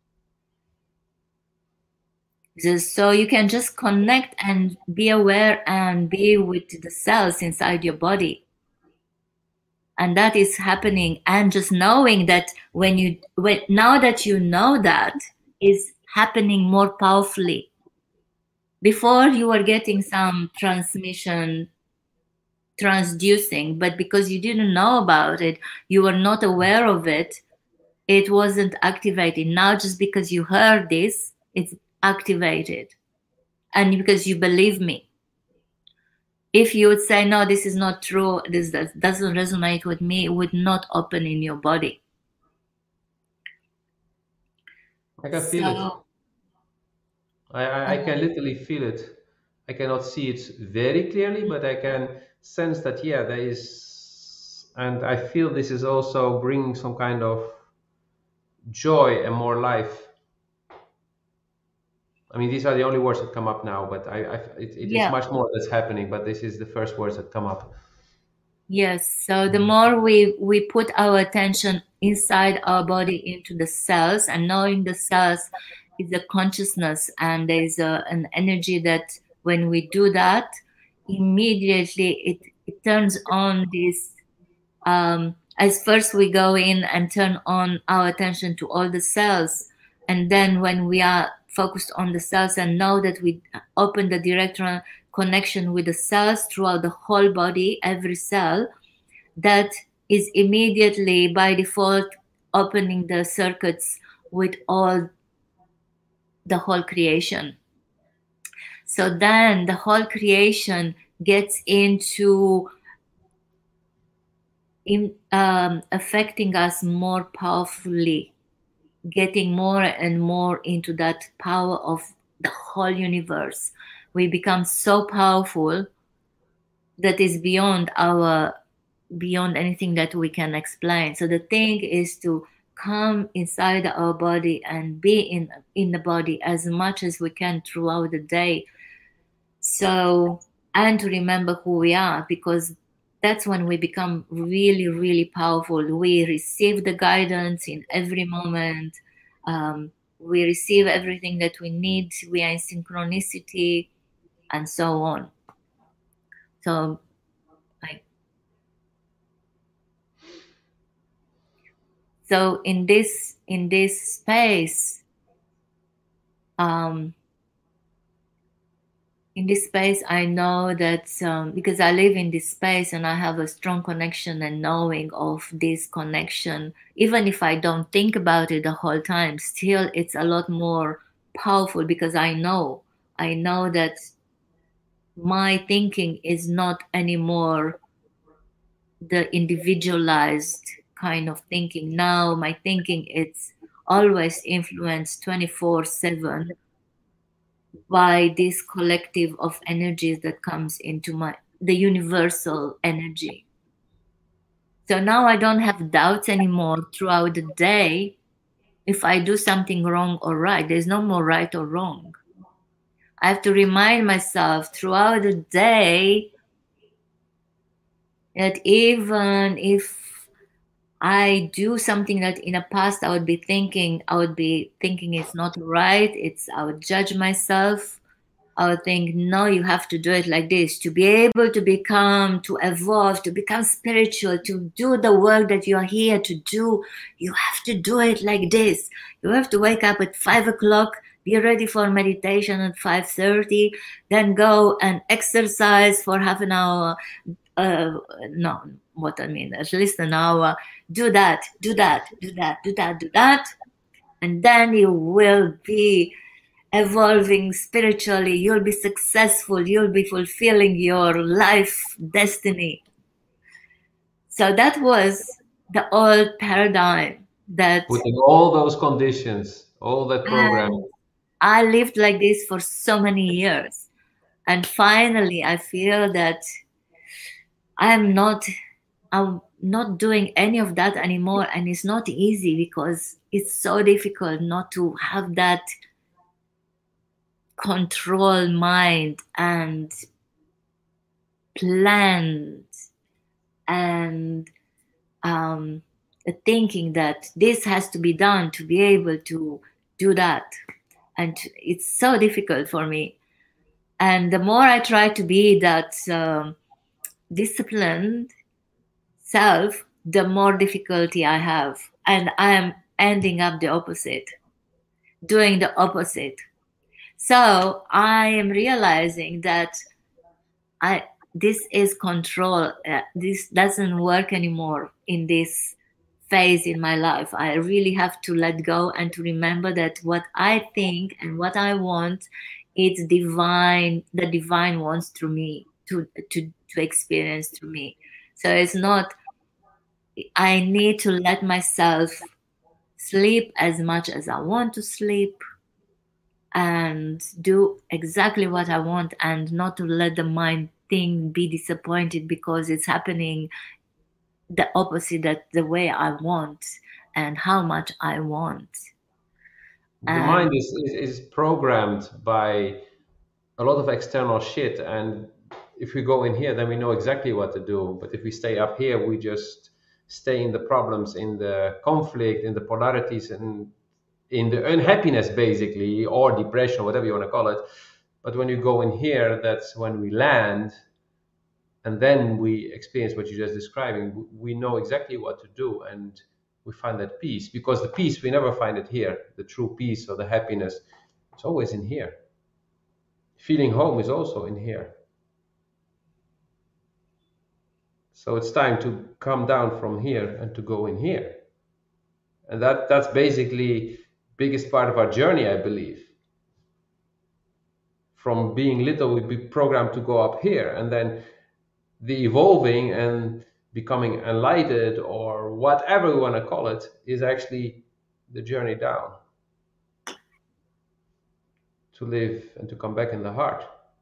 Just so you can just connect and be aware and be with the cells inside your body. And that is happening. And just knowing that when you, when, now that you know that, is happening more powerfully. Before you were getting some transmission transducing, but because you didn't know about it, you were not aware of it, it wasn't activated. Now, just because you heard this, it's activated. And because you believe me, if you would say, no, this is not true, this doesn't resonate with me, it would not open in your body. I can feel it. So, I, I, I can um, literally feel it. I cannot see it very clearly, but I can sense that, yeah, there is, and I feel this is also bringing some kind of joy and more life. I mean, these are the only words that come up now, but I, I it, it is yeah, much more that's happening, but this is the first words that come up. yes. So the more we we put our attention inside our body into the cells, and knowing the cells is a consciousness, and there's a, an energy that when we do that, immediately it, it turns on this. Um, as first we go in and turn on our attention to all the cells, and then when we are focused on the cells and know that we open the direct connection with the cells throughout the whole body, every cell, that is immediately by default opening the circuits with all the whole creation. So then the whole creation gets into in, um, affecting us more powerfully, getting more and more into that power of the whole universe. We become so powerful that is beyond our beyond anything that we can explain. So the thing is to come inside our body and be in in the body as much as we can throughout the day. So, and to remember who we are, because that's when we become really, really powerful. We receive the guidance in every moment. Um, we receive everything that we need. We are in synchronicity, and so on. So, like, so in this in this space, um, in this space, I know that um, because I live in this space and I have a strong connection and knowing of this connection, even if I don't think about it the whole time, still it's a lot more powerful because I know, I know that my thinking is not anymore the individualized kind of thinking. Now my thinking it's always influenced twenty-four seven by this collective of energies that comes into my the universal energy. So now I don't have doubts anymore throughout the day if I do something wrong or right. There's no more right or wrong. I have to remind myself throughout the day that even if I do something that in the past I would be thinking, I would be thinking it's not right, it's I would judge myself. I would think, no, you have to do it like this to be able to become, to evolve, to become spiritual, to do the work that you are here to do. You have to do it like this. You have to wake up at five o'clock, be ready for meditation at five thirty, then go and exercise for half an hour. Uh, no, what I mean, at least an hour. Do that, do that, do that, do that, do that. And then you will be evolving spiritually, you'll be successful, you'll be fulfilling your life destiny. So that was the old paradigm that Putting all those conditions, all that program. I lived like this for so many years. And finally, I feel that I'm not, I'm not doing any of that anymore. And it's not easy because it's so difficult not to have that control mind and planned and um, thinking that this has to be done to be able to do that. And it's so difficult for me. And the more I try to be that um, disciplined self, the more difficulty I have. And I am ending up the opposite, doing the opposite. So I am realizing that I this is control. Uh, this doesn't work anymore in this phase in my life. I really have to let go and to remember that what I think and what I want, it's divine. The divine wants through me to to to experience through me. So it's not. I need to let myself sleep as much as I want to sleep and do exactly what I want and not to let the mind think be disappointed because it's happening the opposite that the way I want and how much I want. The And mind is, is, is programmed by a lot of external shit. And if we go in here, then we know exactly what to do. But if we stay up here, we just stay in the problems, in the conflict, in the polarities, and in the unhappiness, basically, or depression, whatever you want to call it. But when you go in here, that's when we land, and then we experience what you're just describing. We know exactly what to do, and we find that peace. Because the peace, we never find it here. The true peace or the happiness, it's always in here. Feeling home is also in here. So it's time to come down from here and to go in here. And that that's basically biggest part of our journey, I believe. From being little, we'd be programmed to go up here, and then the evolving and becoming enlightened, or whatever we want to call it, is actually the journey down to live and to come back in the heart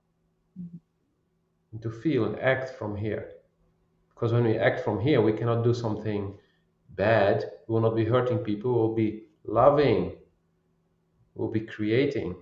and to feel and act from here. Because when we act from here, we cannot do something bad. We will not be hurting people. We will be loving. We'll be creating.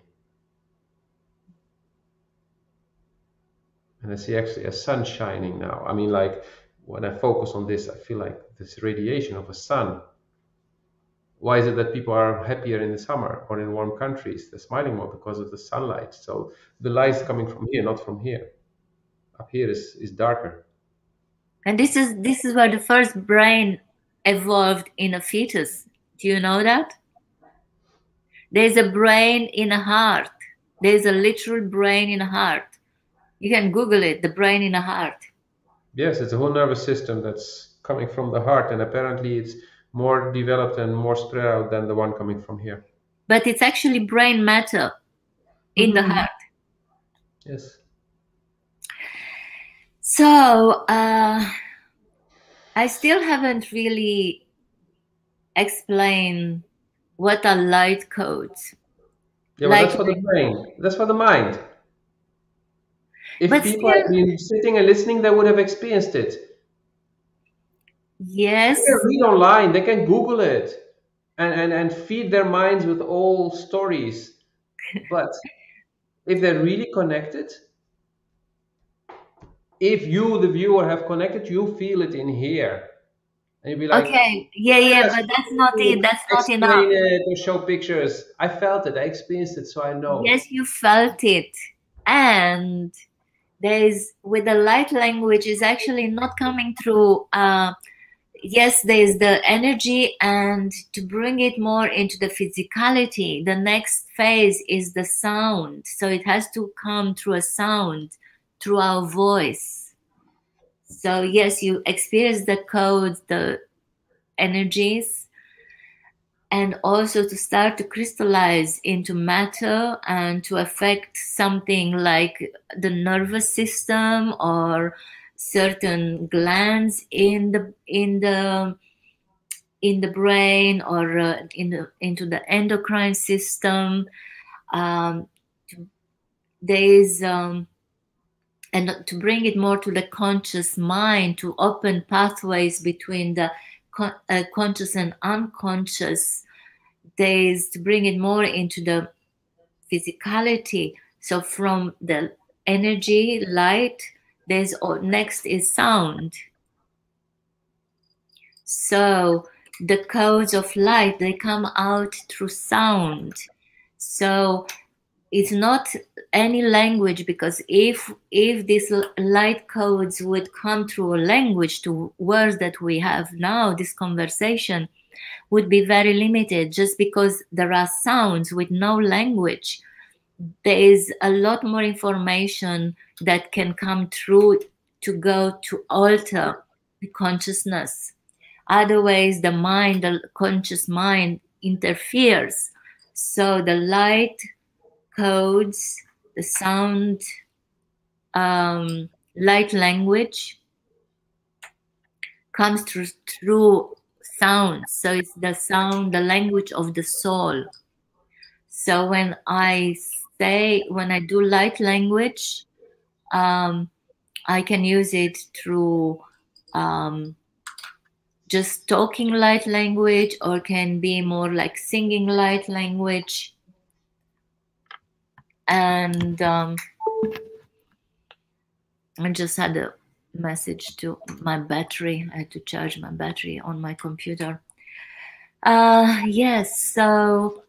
And I see actually a sun shining now. I mean, like, when I focus on this, I feel like this radiation of a sun. Why is it that people are happier in the summer or in warm countries? They're smiling more because of the sunlight. So the light is coming from here, not from here. Up here is, is darker. And this is this is where the first brain evolved in a fetus. Do you know that? There's a brain in a heart. There's a literal brain in a heart. You can Google it, the brain in a heart. Yes, it's a whole nervous system that's coming from the heart, and apparently it's more developed and more spread out than the one coming from here. But it's actually brain matter in mm-hmm. the heart. Yes. So uh, I still haven't really explained what are light codes. Yeah, well, that's for the brain. That's for the mind. If but people still, had been sitting and listening, they would have experienced it. Yes. They can read online. They can Google it and, and, and feed their minds with all stories. But if they're really connected, if you, the viewer, have connected, you feel it in here. And you'll be like, okay, yeah, yeah, but that's not it. That's not enough. It or show pictures. I felt it. I experienced it, so I know. Yes, you felt it. And there's, with the light language, is actually not coming through. Uh, yes, there's the energy, and to bring it more into the physicality, the next phase is the sound. So it has to come through a sound, through our voice. So yes, you experience the codes, the energies, and also to start to crystallize into matter and to affect something like the nervous system or certain glands in the in the in the brain or uh, in the into the endocrine system. Um, there is um, and to bring it more to the conscious mind, to open pathways between the con- uh, conscious and unconscious. There is to bring it more into the physicality. So from the energy, light, there's next is sound. So the codes of light, they come out through sound. So it's not any language, because if if these light codes would come through a language, to words that we have now, this conversation would be very limited, just because there are sounds with no language. There is a lot more information that can come through to go to alter the consciousness. Otherwise, the mind, the conscious mind, interferes. So the light codes, the sound, um, light language comes through through sound. So it's the sound, the language of the soul. So when I say, when I do light language, um, I can use it through um, just talking light language, or can be more like singing light language. And um, I just had a message to my battery. I had to charge my battery on my computer. Uh, yes, so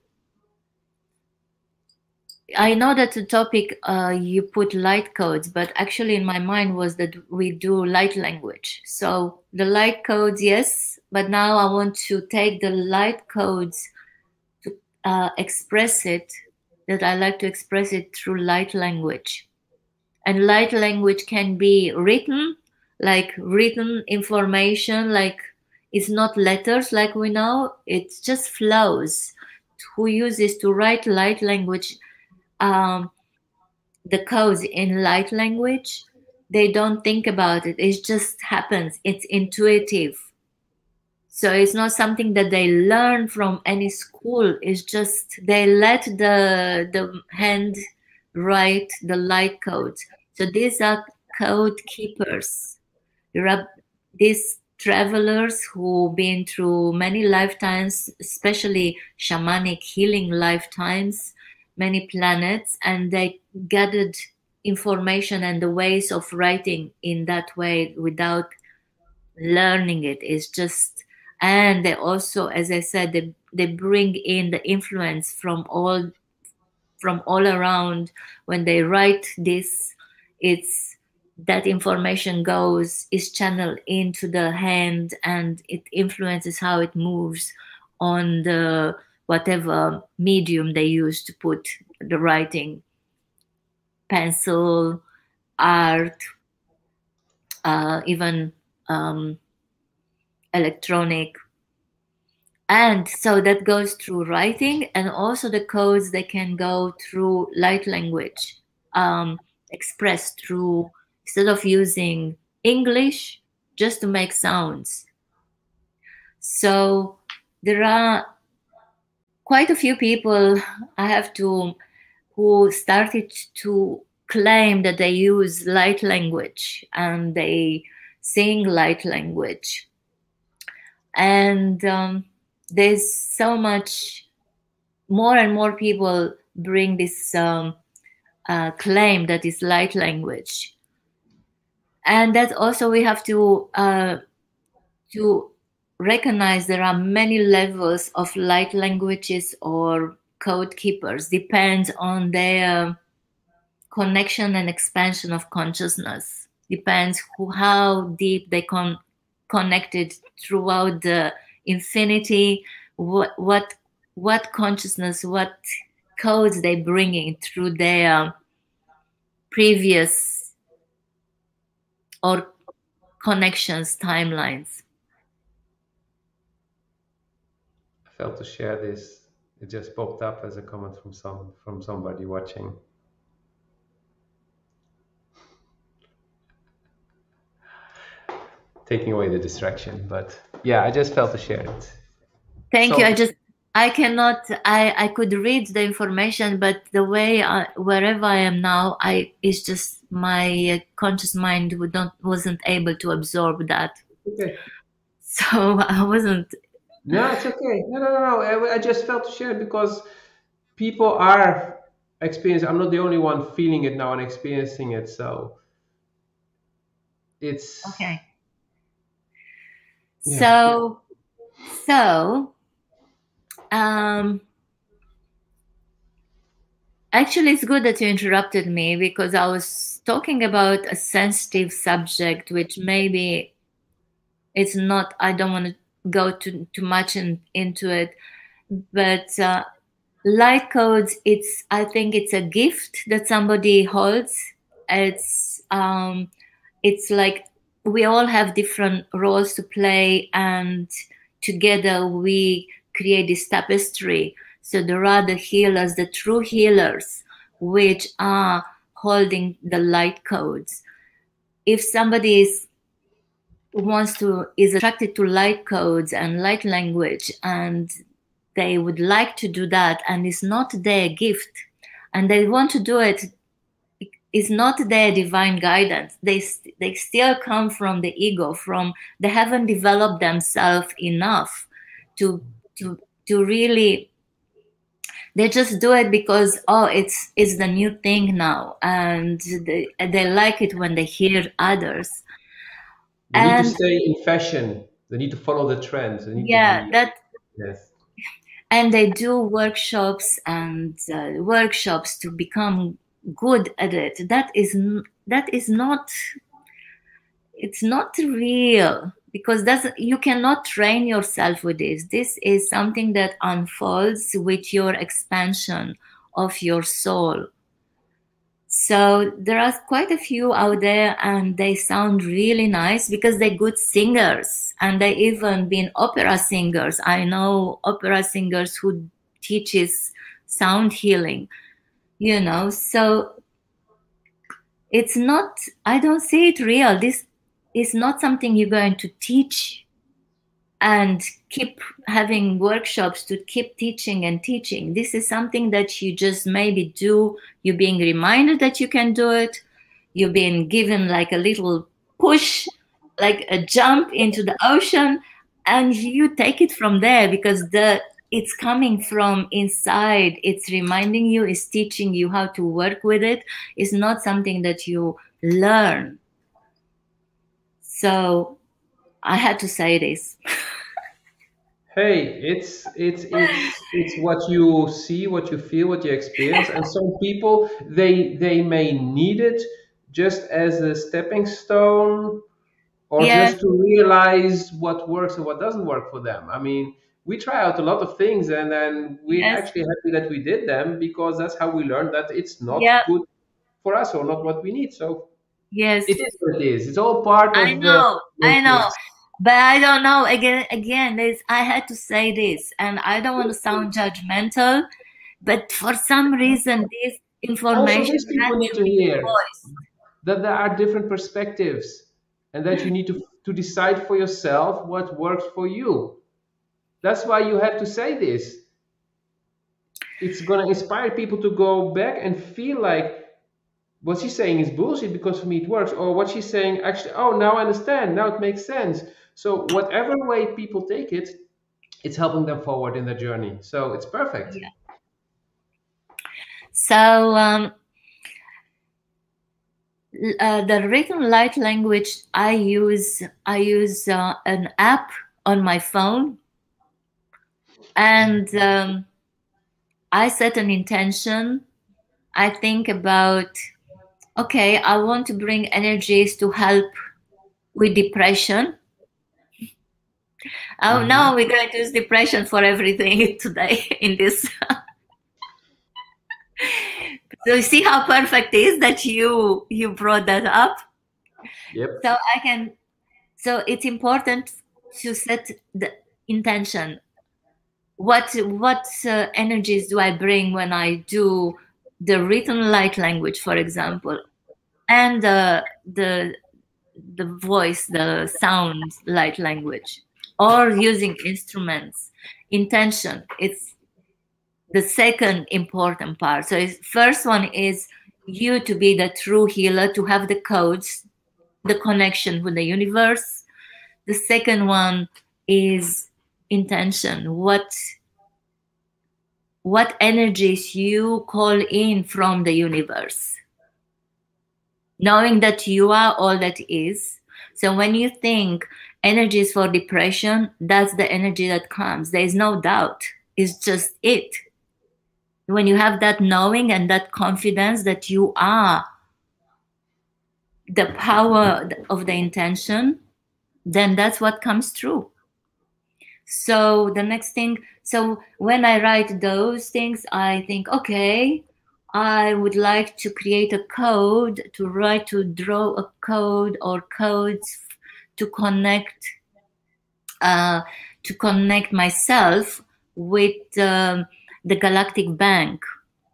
I know that the topic, uh, you put light codes, but actually in my mind was that we do light language. So the light codes, yes, but now I want to take the light codes to uh, express it, that I like to express it through light language. And light language can be written, like written information, like it's not letters like we know, it just flows. Who uses to write light language, um, the codes in light language, they don't think about it. It just happens. It's intuitive. So it's not something that they learn from any school. It's just they let the the hand write the light codes. So these are code keepers. There are these travelers who've been through many lifetimes, especially shamanic healing lifetimes, many planets, and they gathered information and the ways of writing in that way without learning it. It's just, and they also, as I said, they, they bring in the influence from all from all around. When they write this, it's that information goes is channeled into the hand, and it influences how it moves on the whatever medium they use to put the writing, pencil, art, uh, even um, electronic. And so that goes through writing, and also the codes that can go through light language, um, expressed through, instead of using English, just to make sounds. So there are quite a few people, I have to, who started to claim that they use light language and they sing light language. And um, there's so much, more and more people bring this um, uh, claim that is light language. And that also we have to uh, to recognize there are many levels of light languages or code keepers, depends on their connection and expansion of consciousness, depends who, how deep they con connected throughout the infinity, what what what consciousness, what codes they bringing through their previous or connections, timelines. I felt to share this. It just popped up as a comment from some from somebody watching. Taking away the distraction, but yeah, I just felt to share it. Thank so, you. I just I cannot. I I could read the information, but the way I, wherever I am now, I it's just my conscious mind would not wasn't able to absorb that. Okay. So I wasn't. No, it's okay. No, no, no, no. I, I just felt to share it because people are experiencing. I'm not the only one feeling it now and experiencing it. So it's okay. Yeah. So, so, um, actually, it's good that you interrupted me, because I was talking about a sensitive subject, which maybe it's not. I don't want to go too too much in, into it, but uh, light codes. It's. I think it's a gift that somebody holds. It's. Um, it's like. We all have different roles to play, and together we create this tapestry. So there are the healers, the true healers, which are holding the light codes. If somebody is, wants to, is attracted to light codes and light language, and they would like to do that, and it's not their gift, and they want to do it, is not their divine guidance. They they still come from the ego, from they haven't developed themselves enough to to to really. They just do it because oh, it's it's the new thing now, and they they like it when they hear others. They and, need to stay in fashion. They need to follow the trends. They need yeah, to be, that. Yes. And they do workshops and uh, workshops to become good at it. That is that is not. It's not real, because that's, you cannot train yourself with this. This is something that unfolds with your expansion of your soul. So there are quite a few out there, and they sound really nice because they're good singers, and they even been opera singers. I know opera singers who teaches sound healing, you know, so it's not, I don't see it real. This is not something you're going to teach and keep having workshops to keep teaching and teaching. This is something that you just maybe do. You're being reminded that you can do it. You're being given like a little push, like a jump into the ocean, and you take it from there, because the it's coming from inside. It's reminding you, it's teaching you how to work with it. It's not something that you learn. So I had to say this. Hey, it's it's it's it's what you see, what you feel, what you experience, and some people they they may need it just as a stepping stone or Yes, just to realize what works and what doesn't work for them. I mean, we try out a lot of things and then we're yes, actually happy that we did them because that's how we learned that it's not yeah, good for us or not what we need. So it yes. is what it is. It's all part I of the know, I know, matrix. but I don't know. Again, again, this I had to say this, and I don't want to sound judgmental, but for some reason, this Also, information these people had need to to be hear voiced. that there are different perspectives and that you need to, to decide for yourself what works for you. That's why you have to say this. It's going to inspire people to go back and feel like what she's saying is bullshit because for me it works, or what she's saying actually, oh, now I understand, now it makes sense. So, whatever way people take it, it's helping them forward in their journey. So, it's perfect. Yeah. So um, uh, the written light language, I use I use uh, an app on my phone, and um, I set an intention. I think about, okay, I want to bring energies to help with depression. Oh, Mhm. no, we're going to use depression for everything today in this. So you see how perfect it is that you you brought that up. Yep. So I can. So it's important to set the intention. What what uh, energies do I bring when I do the written light language, for example, and uh, the the voice, the sound light language, or using instruments. Intention. It's the second important part. So it's, first one is you to be the true healer, to have the codes, the connection with the universe. The second one is intention. What what energies you call in from the universe, knowing that you are all that is. So when you think energies for depression, that's the energy that comes. There is no doubt. It's just it. When you have that knowing and that confidence that you are the power of the intention, then that's what comes through. So the next thing, so when I write those things, I think, okay, I would like to create a code, to write, to draw a code or codes to connect, uh, to connect myself with um, the Galactic Bank.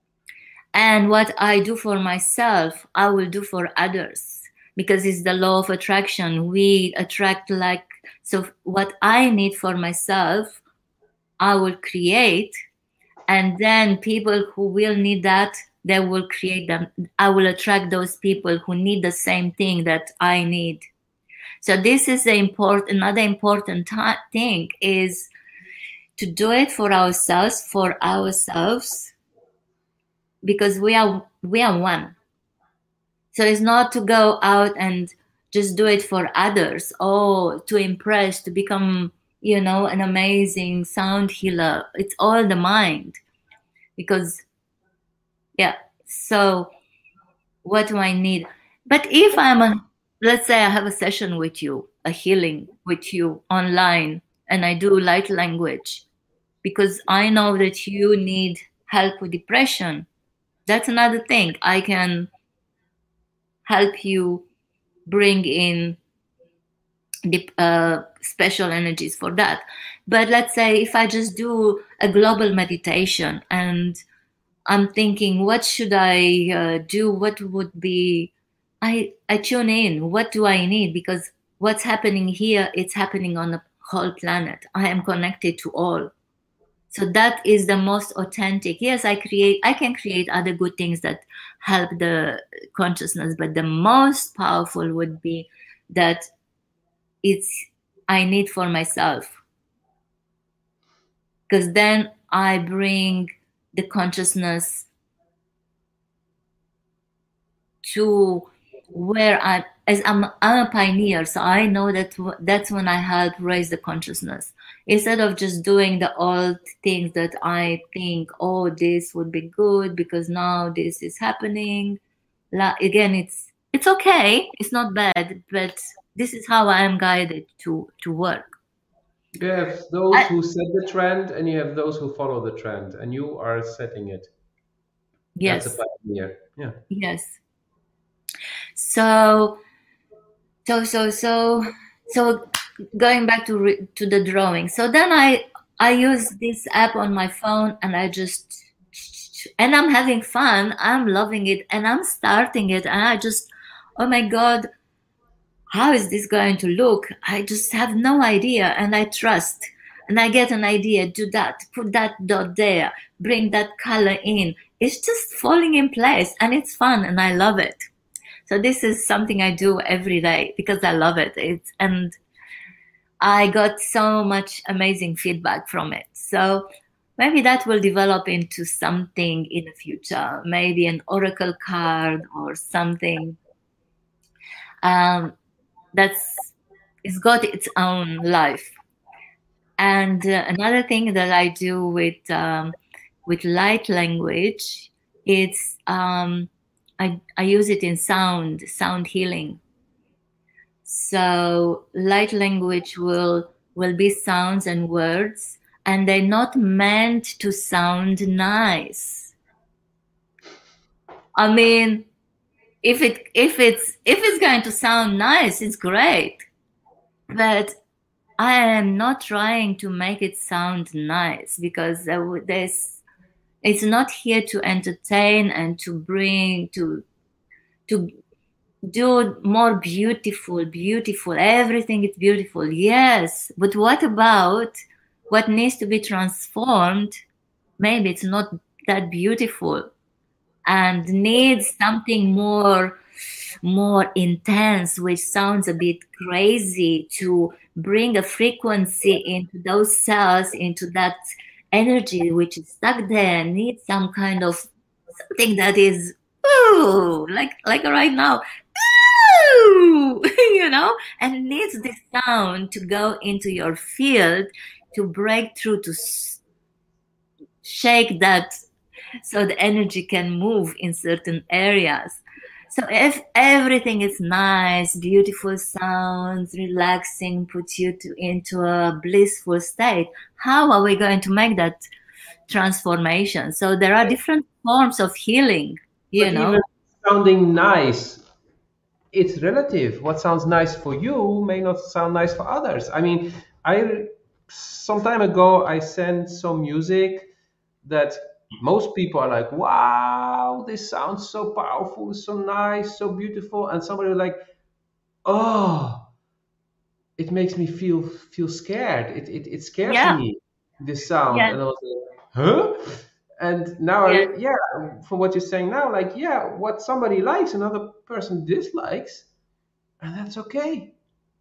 And what I do for myself, I will do for others, because it's the law of attraction. We attract like, so what I need for myself, I will create, and then people who will need that, they will create them. I will attract those people who need the same thing that I need. So this is the important, another important t- thing is to do it for ourselves, for ourselves, because we are we are one. So it's not to go out and just do it for others or to impress, to become, you know, an amazing sound healer. It's all the mind. Because, yeah, so what do I need? But if I'm a, let's say I have a session with you, a healing with you online, and I do light language, because I know that you need help with depression, that's another thing. I can help you bring in the uh, special energies for that. But let's say if I just do a global meditation and I'm thinking, what should I uh, do? What would be, I, I tune in, what do I need? Because what's happening here, it's happening on the whole planet. I am connected to all. So that is the most authentic. Yes, I create, I can create other good things that help the consciousness, but the most powerful would be that it's, I need for myself. Because then I bring the consciousness to where I, as I'm, I'm a pioneer, so I know that w- that's when I help raise the consciousness. Instead of just doing the old things that I think, oh, this would be good because now this is happening. La- again, it's it's okay, it's not bad, but this is how I am guided to to work. You have those I, who set the trend, and you have those who follow the trend, and you are setting it. That's a yes, pioneer. Yeah. yes. So so so so so going back to re- to the drawing. So then I I use this app on my phone, and I just, and I'm having fun. I'm loving it, and I'm starting it, and I just, oh my god, how is this going to look? I just have no idea, and I trust. And I get an idea, do that, put that dot there, bring that color in. It's just falling in place, and it's fun, and I love it. So this is something I do every day because I love it. It's, and I got so much amazing feedback from it. So maybe that will develop into something in the future, maybe an oracle card or something. Um, that's it's got its own life. And uh, another thing that I do with um, with light language, it's um, I I use it in sound sound healing. So light language will will be sounds and words, and they're not meant to sound nice. I mean, if it if it's if it's going to sound nice, it's great. But I am not trying to make it sound nice because there w- there's it's not here to entertain and to bring to to do more beautiful, beautiful. Everything is beautiful. Yes, but what about what needs to be transformed? Maybe it's not that beautiful and needs something more more intense, which sounds a bit crazy, to bring a frequency into those cells, into that energy which is stuck there, needs some kind of something that is, ooh, like like right now, ooh, you know, and needs this sound to go into your field, to break through, to s- shake that, so the energy can move in certain areas. So if everything is nice, beautiful sounds, relaxing, put you to, into a blissful state, how are we going to make that transformation? So there are different forms of healing, you But even know. sounding nice, it's relative. What sounds nice for you may not sound nice for others. I mean, I some time ago I sent some music that most people are like, "Wow, this sounds so powerful, so nice, so beautiful," and somebody was like, "Oh, it makes me feel feel scared. It it, it scares Yeah, me, this sound." yeah, And I was like, "Huh?" And now I, yeah. re- yeah, from what you're saying now, like, yeah, what somebody likes, another person dislikes, and that's okay.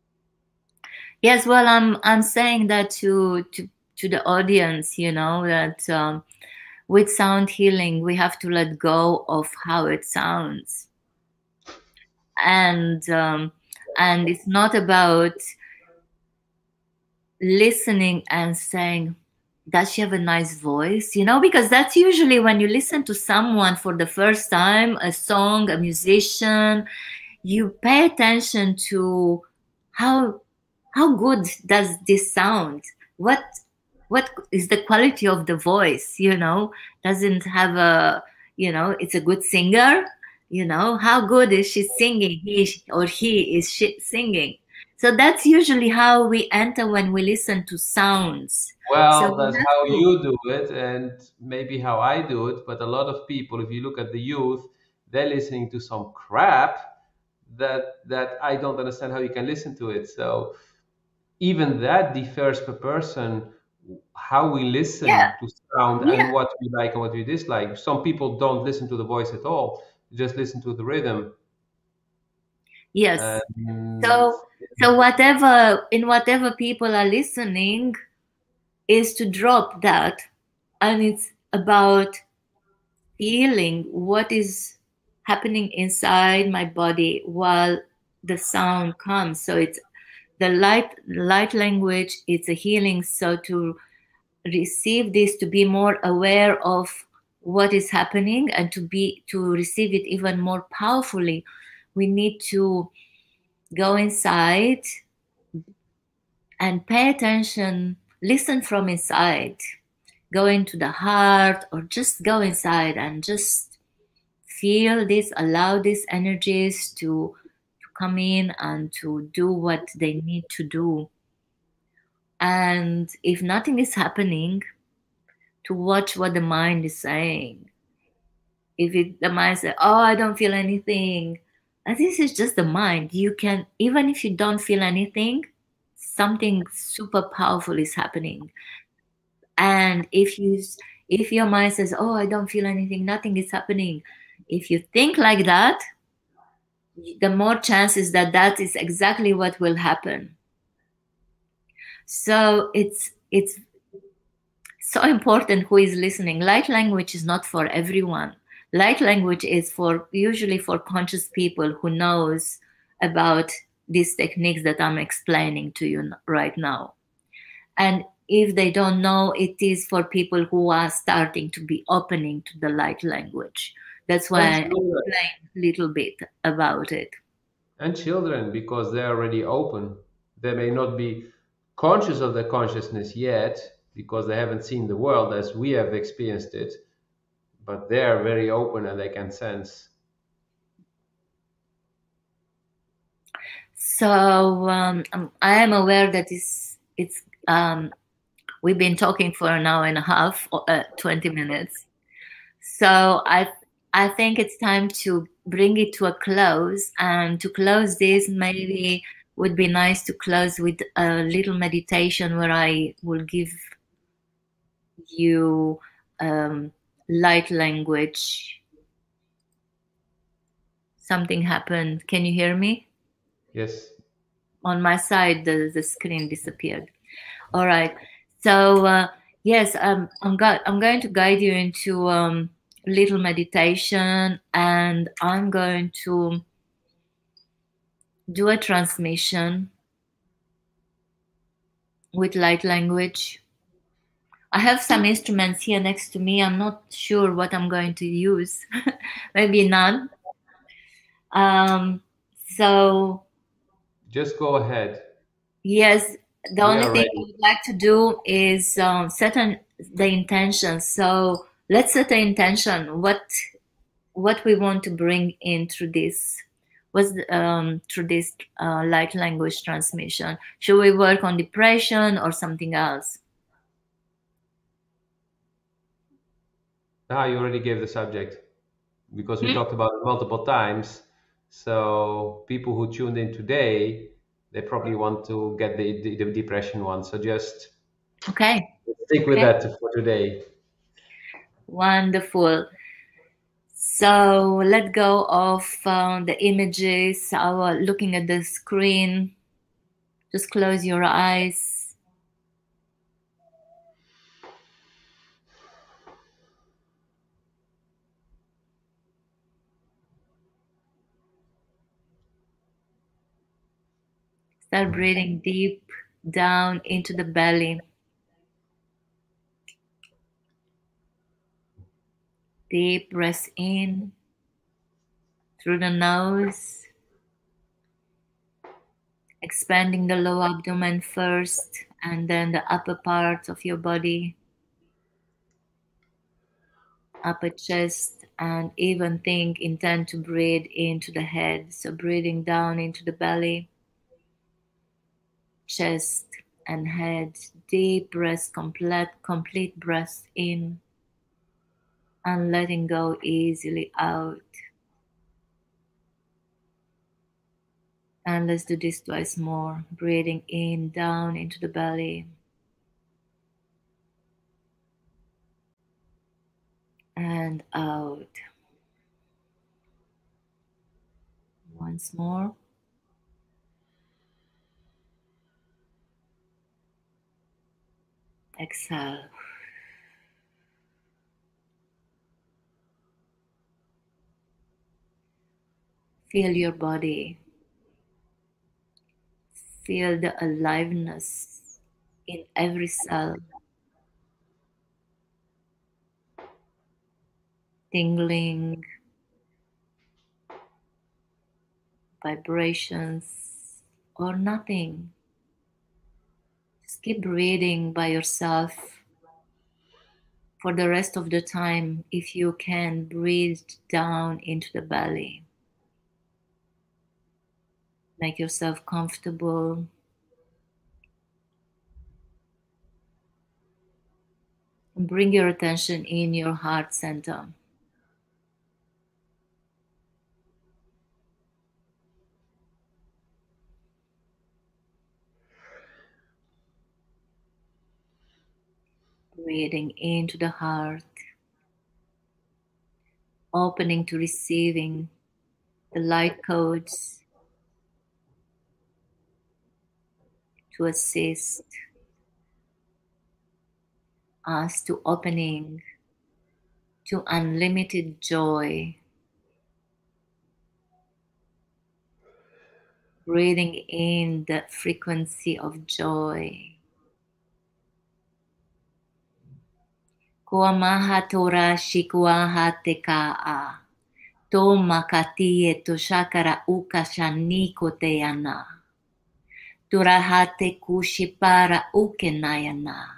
Yes, well, I'm I'm saying that to to to the audience, you know, that um, with sound healing, we have to let go of how it sounds, and um, and it's not about listening and saying, does she have a nice voice? You know, because that's usually when you listen to someone for the first time, a song, a musician, you pay attention to how how good does this sound? What what is the quality of the voice? You know, doesn't have a, you know, it's a good singer. You know, how good is she singing? He or he is she singing. So that's usually how we enter when we listen to sounds. So Well, we that's have how to, you do it, and maybe how I do it. But a lot of people, if you look at the youth, they're listening to some crap that that I don't understand how you can listen to it. So even that differs per person, how we yeah, listen to sound and yeah, what we like and what we dislike. Some people don't listen to the voice at all; just listen to the rhythm. yes. And So so whatever, in whatever people are listening, is to drop that, and it's about feeling what is happening inside my body while the sound comes. So it's the light light language. It's a healing. So to receive this, to be more aware of what is happening, and to be to receive it even more powerfully, we need to go inside and pay attention, listen from inside, go into the heart, or just go inside and just feel this, allow these energies to, to come in and to do what they need to do. And if nothing is happening, to watch what the mind is saying. If it, the mind says, oh, I don't feel anything, and this is just the mind. You can, even if you don't feel anything, something super powerful is happening. And if you if your mind says, oh, I don't feel anything, nothing is happening, if you think like that, the more chances that that is exactly what will happen. So it's it's so important who is listening. Light language is not for everyone. Light language is for usually for conscious people who knows about these techniques that I'm explaining to you right now. And if they don't know, it is for people who are starting to be opening to the light language. That's why I explain a little bit about it. And children, because they're already open. They may not be conscious of their consciousness yet, because they haven't seen the world as we have experienced it, but they are very open and they can sense. So um, I am aware that it's, it's um, we've been talking for an hour and a half, uh, twenty minutes. So I I think it's time to bring it to a close. And to close this, maybe would be nice to close with a little meditation where I will give you um, light language. Something happened. Can you hear me? Yes. On my side, the, the screen disappeared. All right. So uh, yes, um, I'm, go- I'm going to guide you into um, a little meditation, and I'm going to do a transmission with light language. I have some instruments here next to me. I'm not sure what I'm going to use. Maybe none. Um, so just go ahead. Yes, the we only thing ready. I would like to do is um, set an, the intention. So let's set the intention. What what we want to bring in through this was um, through this uh, light language transmission. Should we work on depression or something else? Ah, you already gave the subject, because we hmm? talked about it multiple times. So people who tuned in today, they probably want to get the, the, the depression one. So just okay, stick with okay. that for today. Wonderful. So let go of uh, the images, our looking at the screen. Just close your eyes. Start breathing deep down into the belly. Deep breath in through the nose, expanding the lower abdomen first and then the upper part of your body, upper chest, and even think, intend to breathe into the head. So breathing down into the belly, chest, and head. Deep breath, complete, complete breath in, and letting go easily out. And let's do this twice more. Breathing in, down into the belly. And out. Once more. Exhale. Feel your body. Feel the aliveness in every cell. Tingling, vibrations, or nothing. Just keep breathing by yourself. For the rest of the time, if you can, breathe down into the belly. Make yourself comfortable. And bring your attention in your heart center. Breathing into the heart. Opening to receiving the light codes to assist us to opening to unlimited joy. Breathing in the frequency of joy. Kua maha tora shikua ha te ka'a. Tō makati e to shakara uka shaniko te ana. Tura ha te kushipara uke nayana.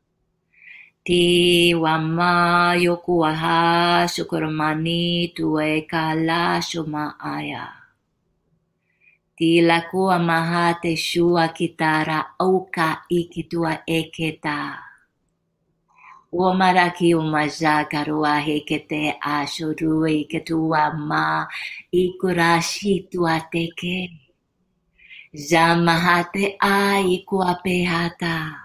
Ti wa ma yoku wa ha shukuramani tue ka la shuma aya. Ti la kua maha te shua kitara auka ikitua eketa. O maraki o maja karua heke te ashorui ketua ma ikurashi tua teke. Jamahate a ikua pehata.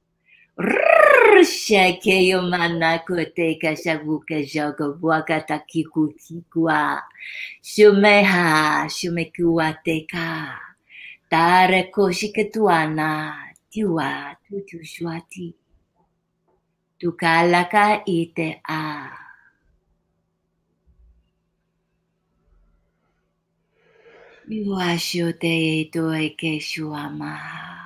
Shake yo mana kote kashabuka joga waka takiku kikua. Shumeha shumekua teka. Tare koshiketuana tiwa tutu shwati. Tukalaka ite a. Iwasho te ito eke shuama.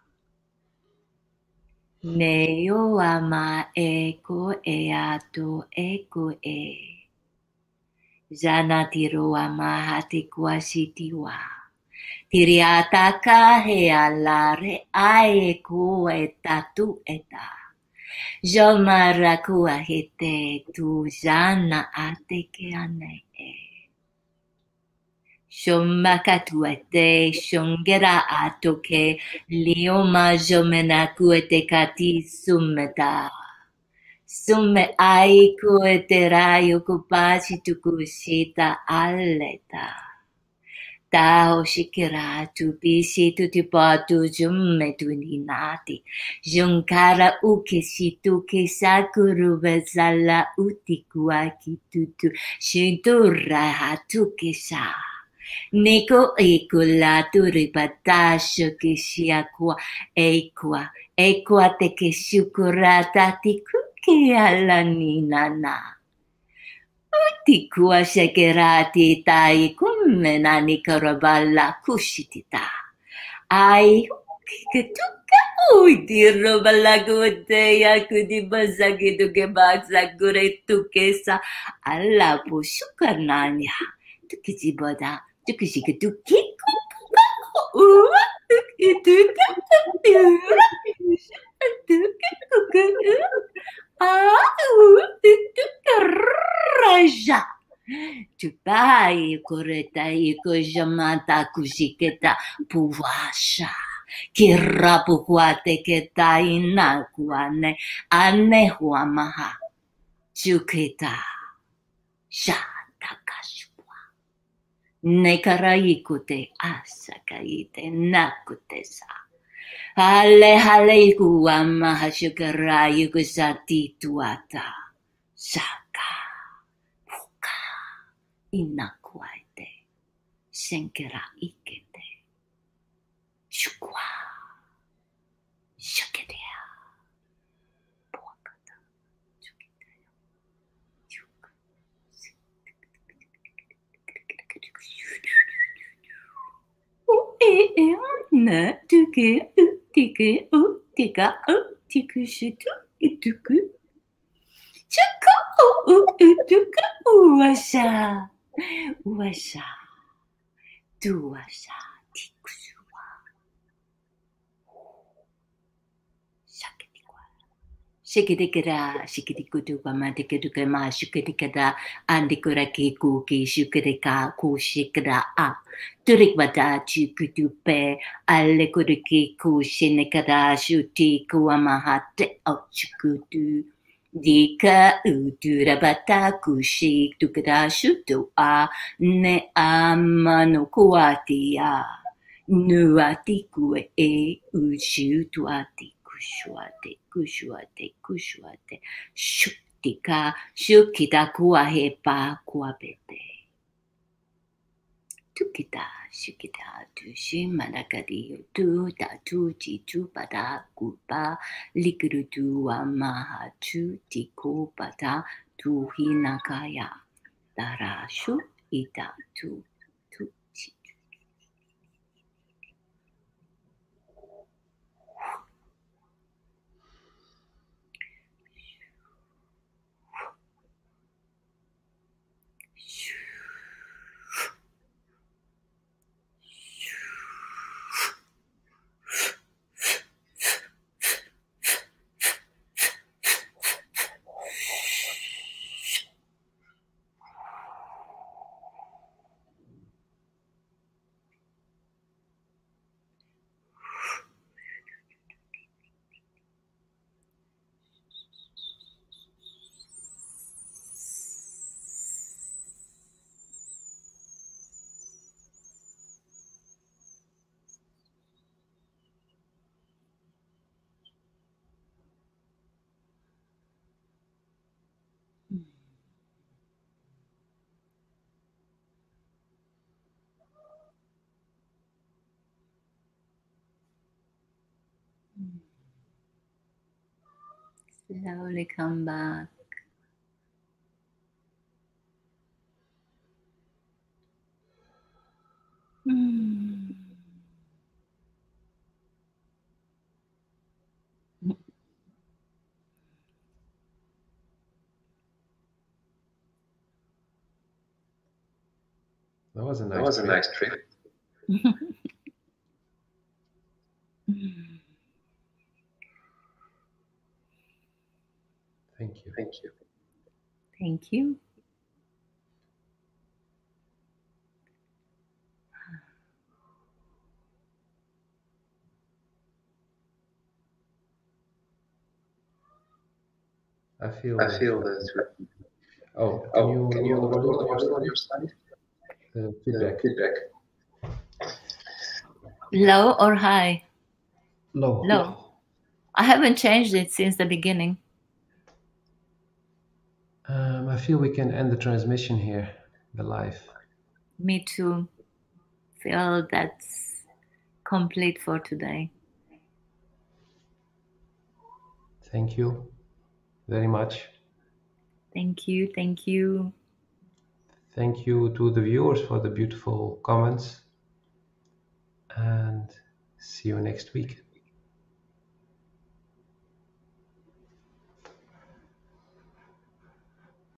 Neo ama eko e ato eko e. Zanatiro ama hati kwasitiwa. Tiriataka he alare aeko e tatu eta. Jomarakua hete tu jana ateke ane e. Shomakatuete shongera atoke lioma jomenakuete kati sumeta. Sume aiku eterayo kupachi tukushita aleta. Tao shikira tu bisi tu tipatu jumme tu ninati. Junkara uke shitu ke sakuru bezala utikua kitutu. Shintura hatu kesha. Neko ekula turipatasho kishiakwa ekwa. Ekwa te keshukurata tikuki ala ninana. Tikua shekerati tai kumena ni karabala kushitita. Ai ketuka uidiro balagote ya kudibazagi duge bazagure tukesa ala pushukarnanya. Tukijiboda tukishiketuki kuka uwa tukituka tuka tuka ah tuka raja. Tupai koreta iko jamata kushiketa puwasha. Kirapu kwate keta inakuane ane huamaha. Chuketa shatakashwa. Nekaraikute asakaite nakutesa. Hale hale ikuamaha shukarayu kusati tuata. Shaka. Inakuaite, shenkera ikete, shukwa, shakedea, puakata, shukidea, shuk. na tuke utike utika utikushitu ituku chuku utuka uwasha uwasha duwasha tikushuwa shakitikwa shikitikara shikitikutuka matikutuka ma shikitikada andikura kiku ki shikitika kushikada a turikbada chikutupe alekuriki kushinikada shuti kuamahate o chikutu Dika uturabata kushik tukada shutu a ne amano kuati a nuati kue e ushutu ati kushuate kushuate kushuate shutika shukita kuahepa kuapete tukita shikita tushi manakadi tu tatu chitu pada kupa likurutu wa mahatu tiku pada tu hinakaya darashu itatu tu chitu. Slowly come back. Mm. That was a nice That was a trip. nice trip. Thank you. Thank you. Thank you. I feel. I feel that. Oh, can Oh, you can you lower the volume volume on on your your side? side? The feedback. The feedback. Low or high? Low. Low. I haven't changed it since the beginning. Um, I feel we can end the transmission here, the live. Me too. Feel that's complete for today. Thank you very much. Thank you. Thank you. Thank you to the viewers for the beautiful comments. And see you next week.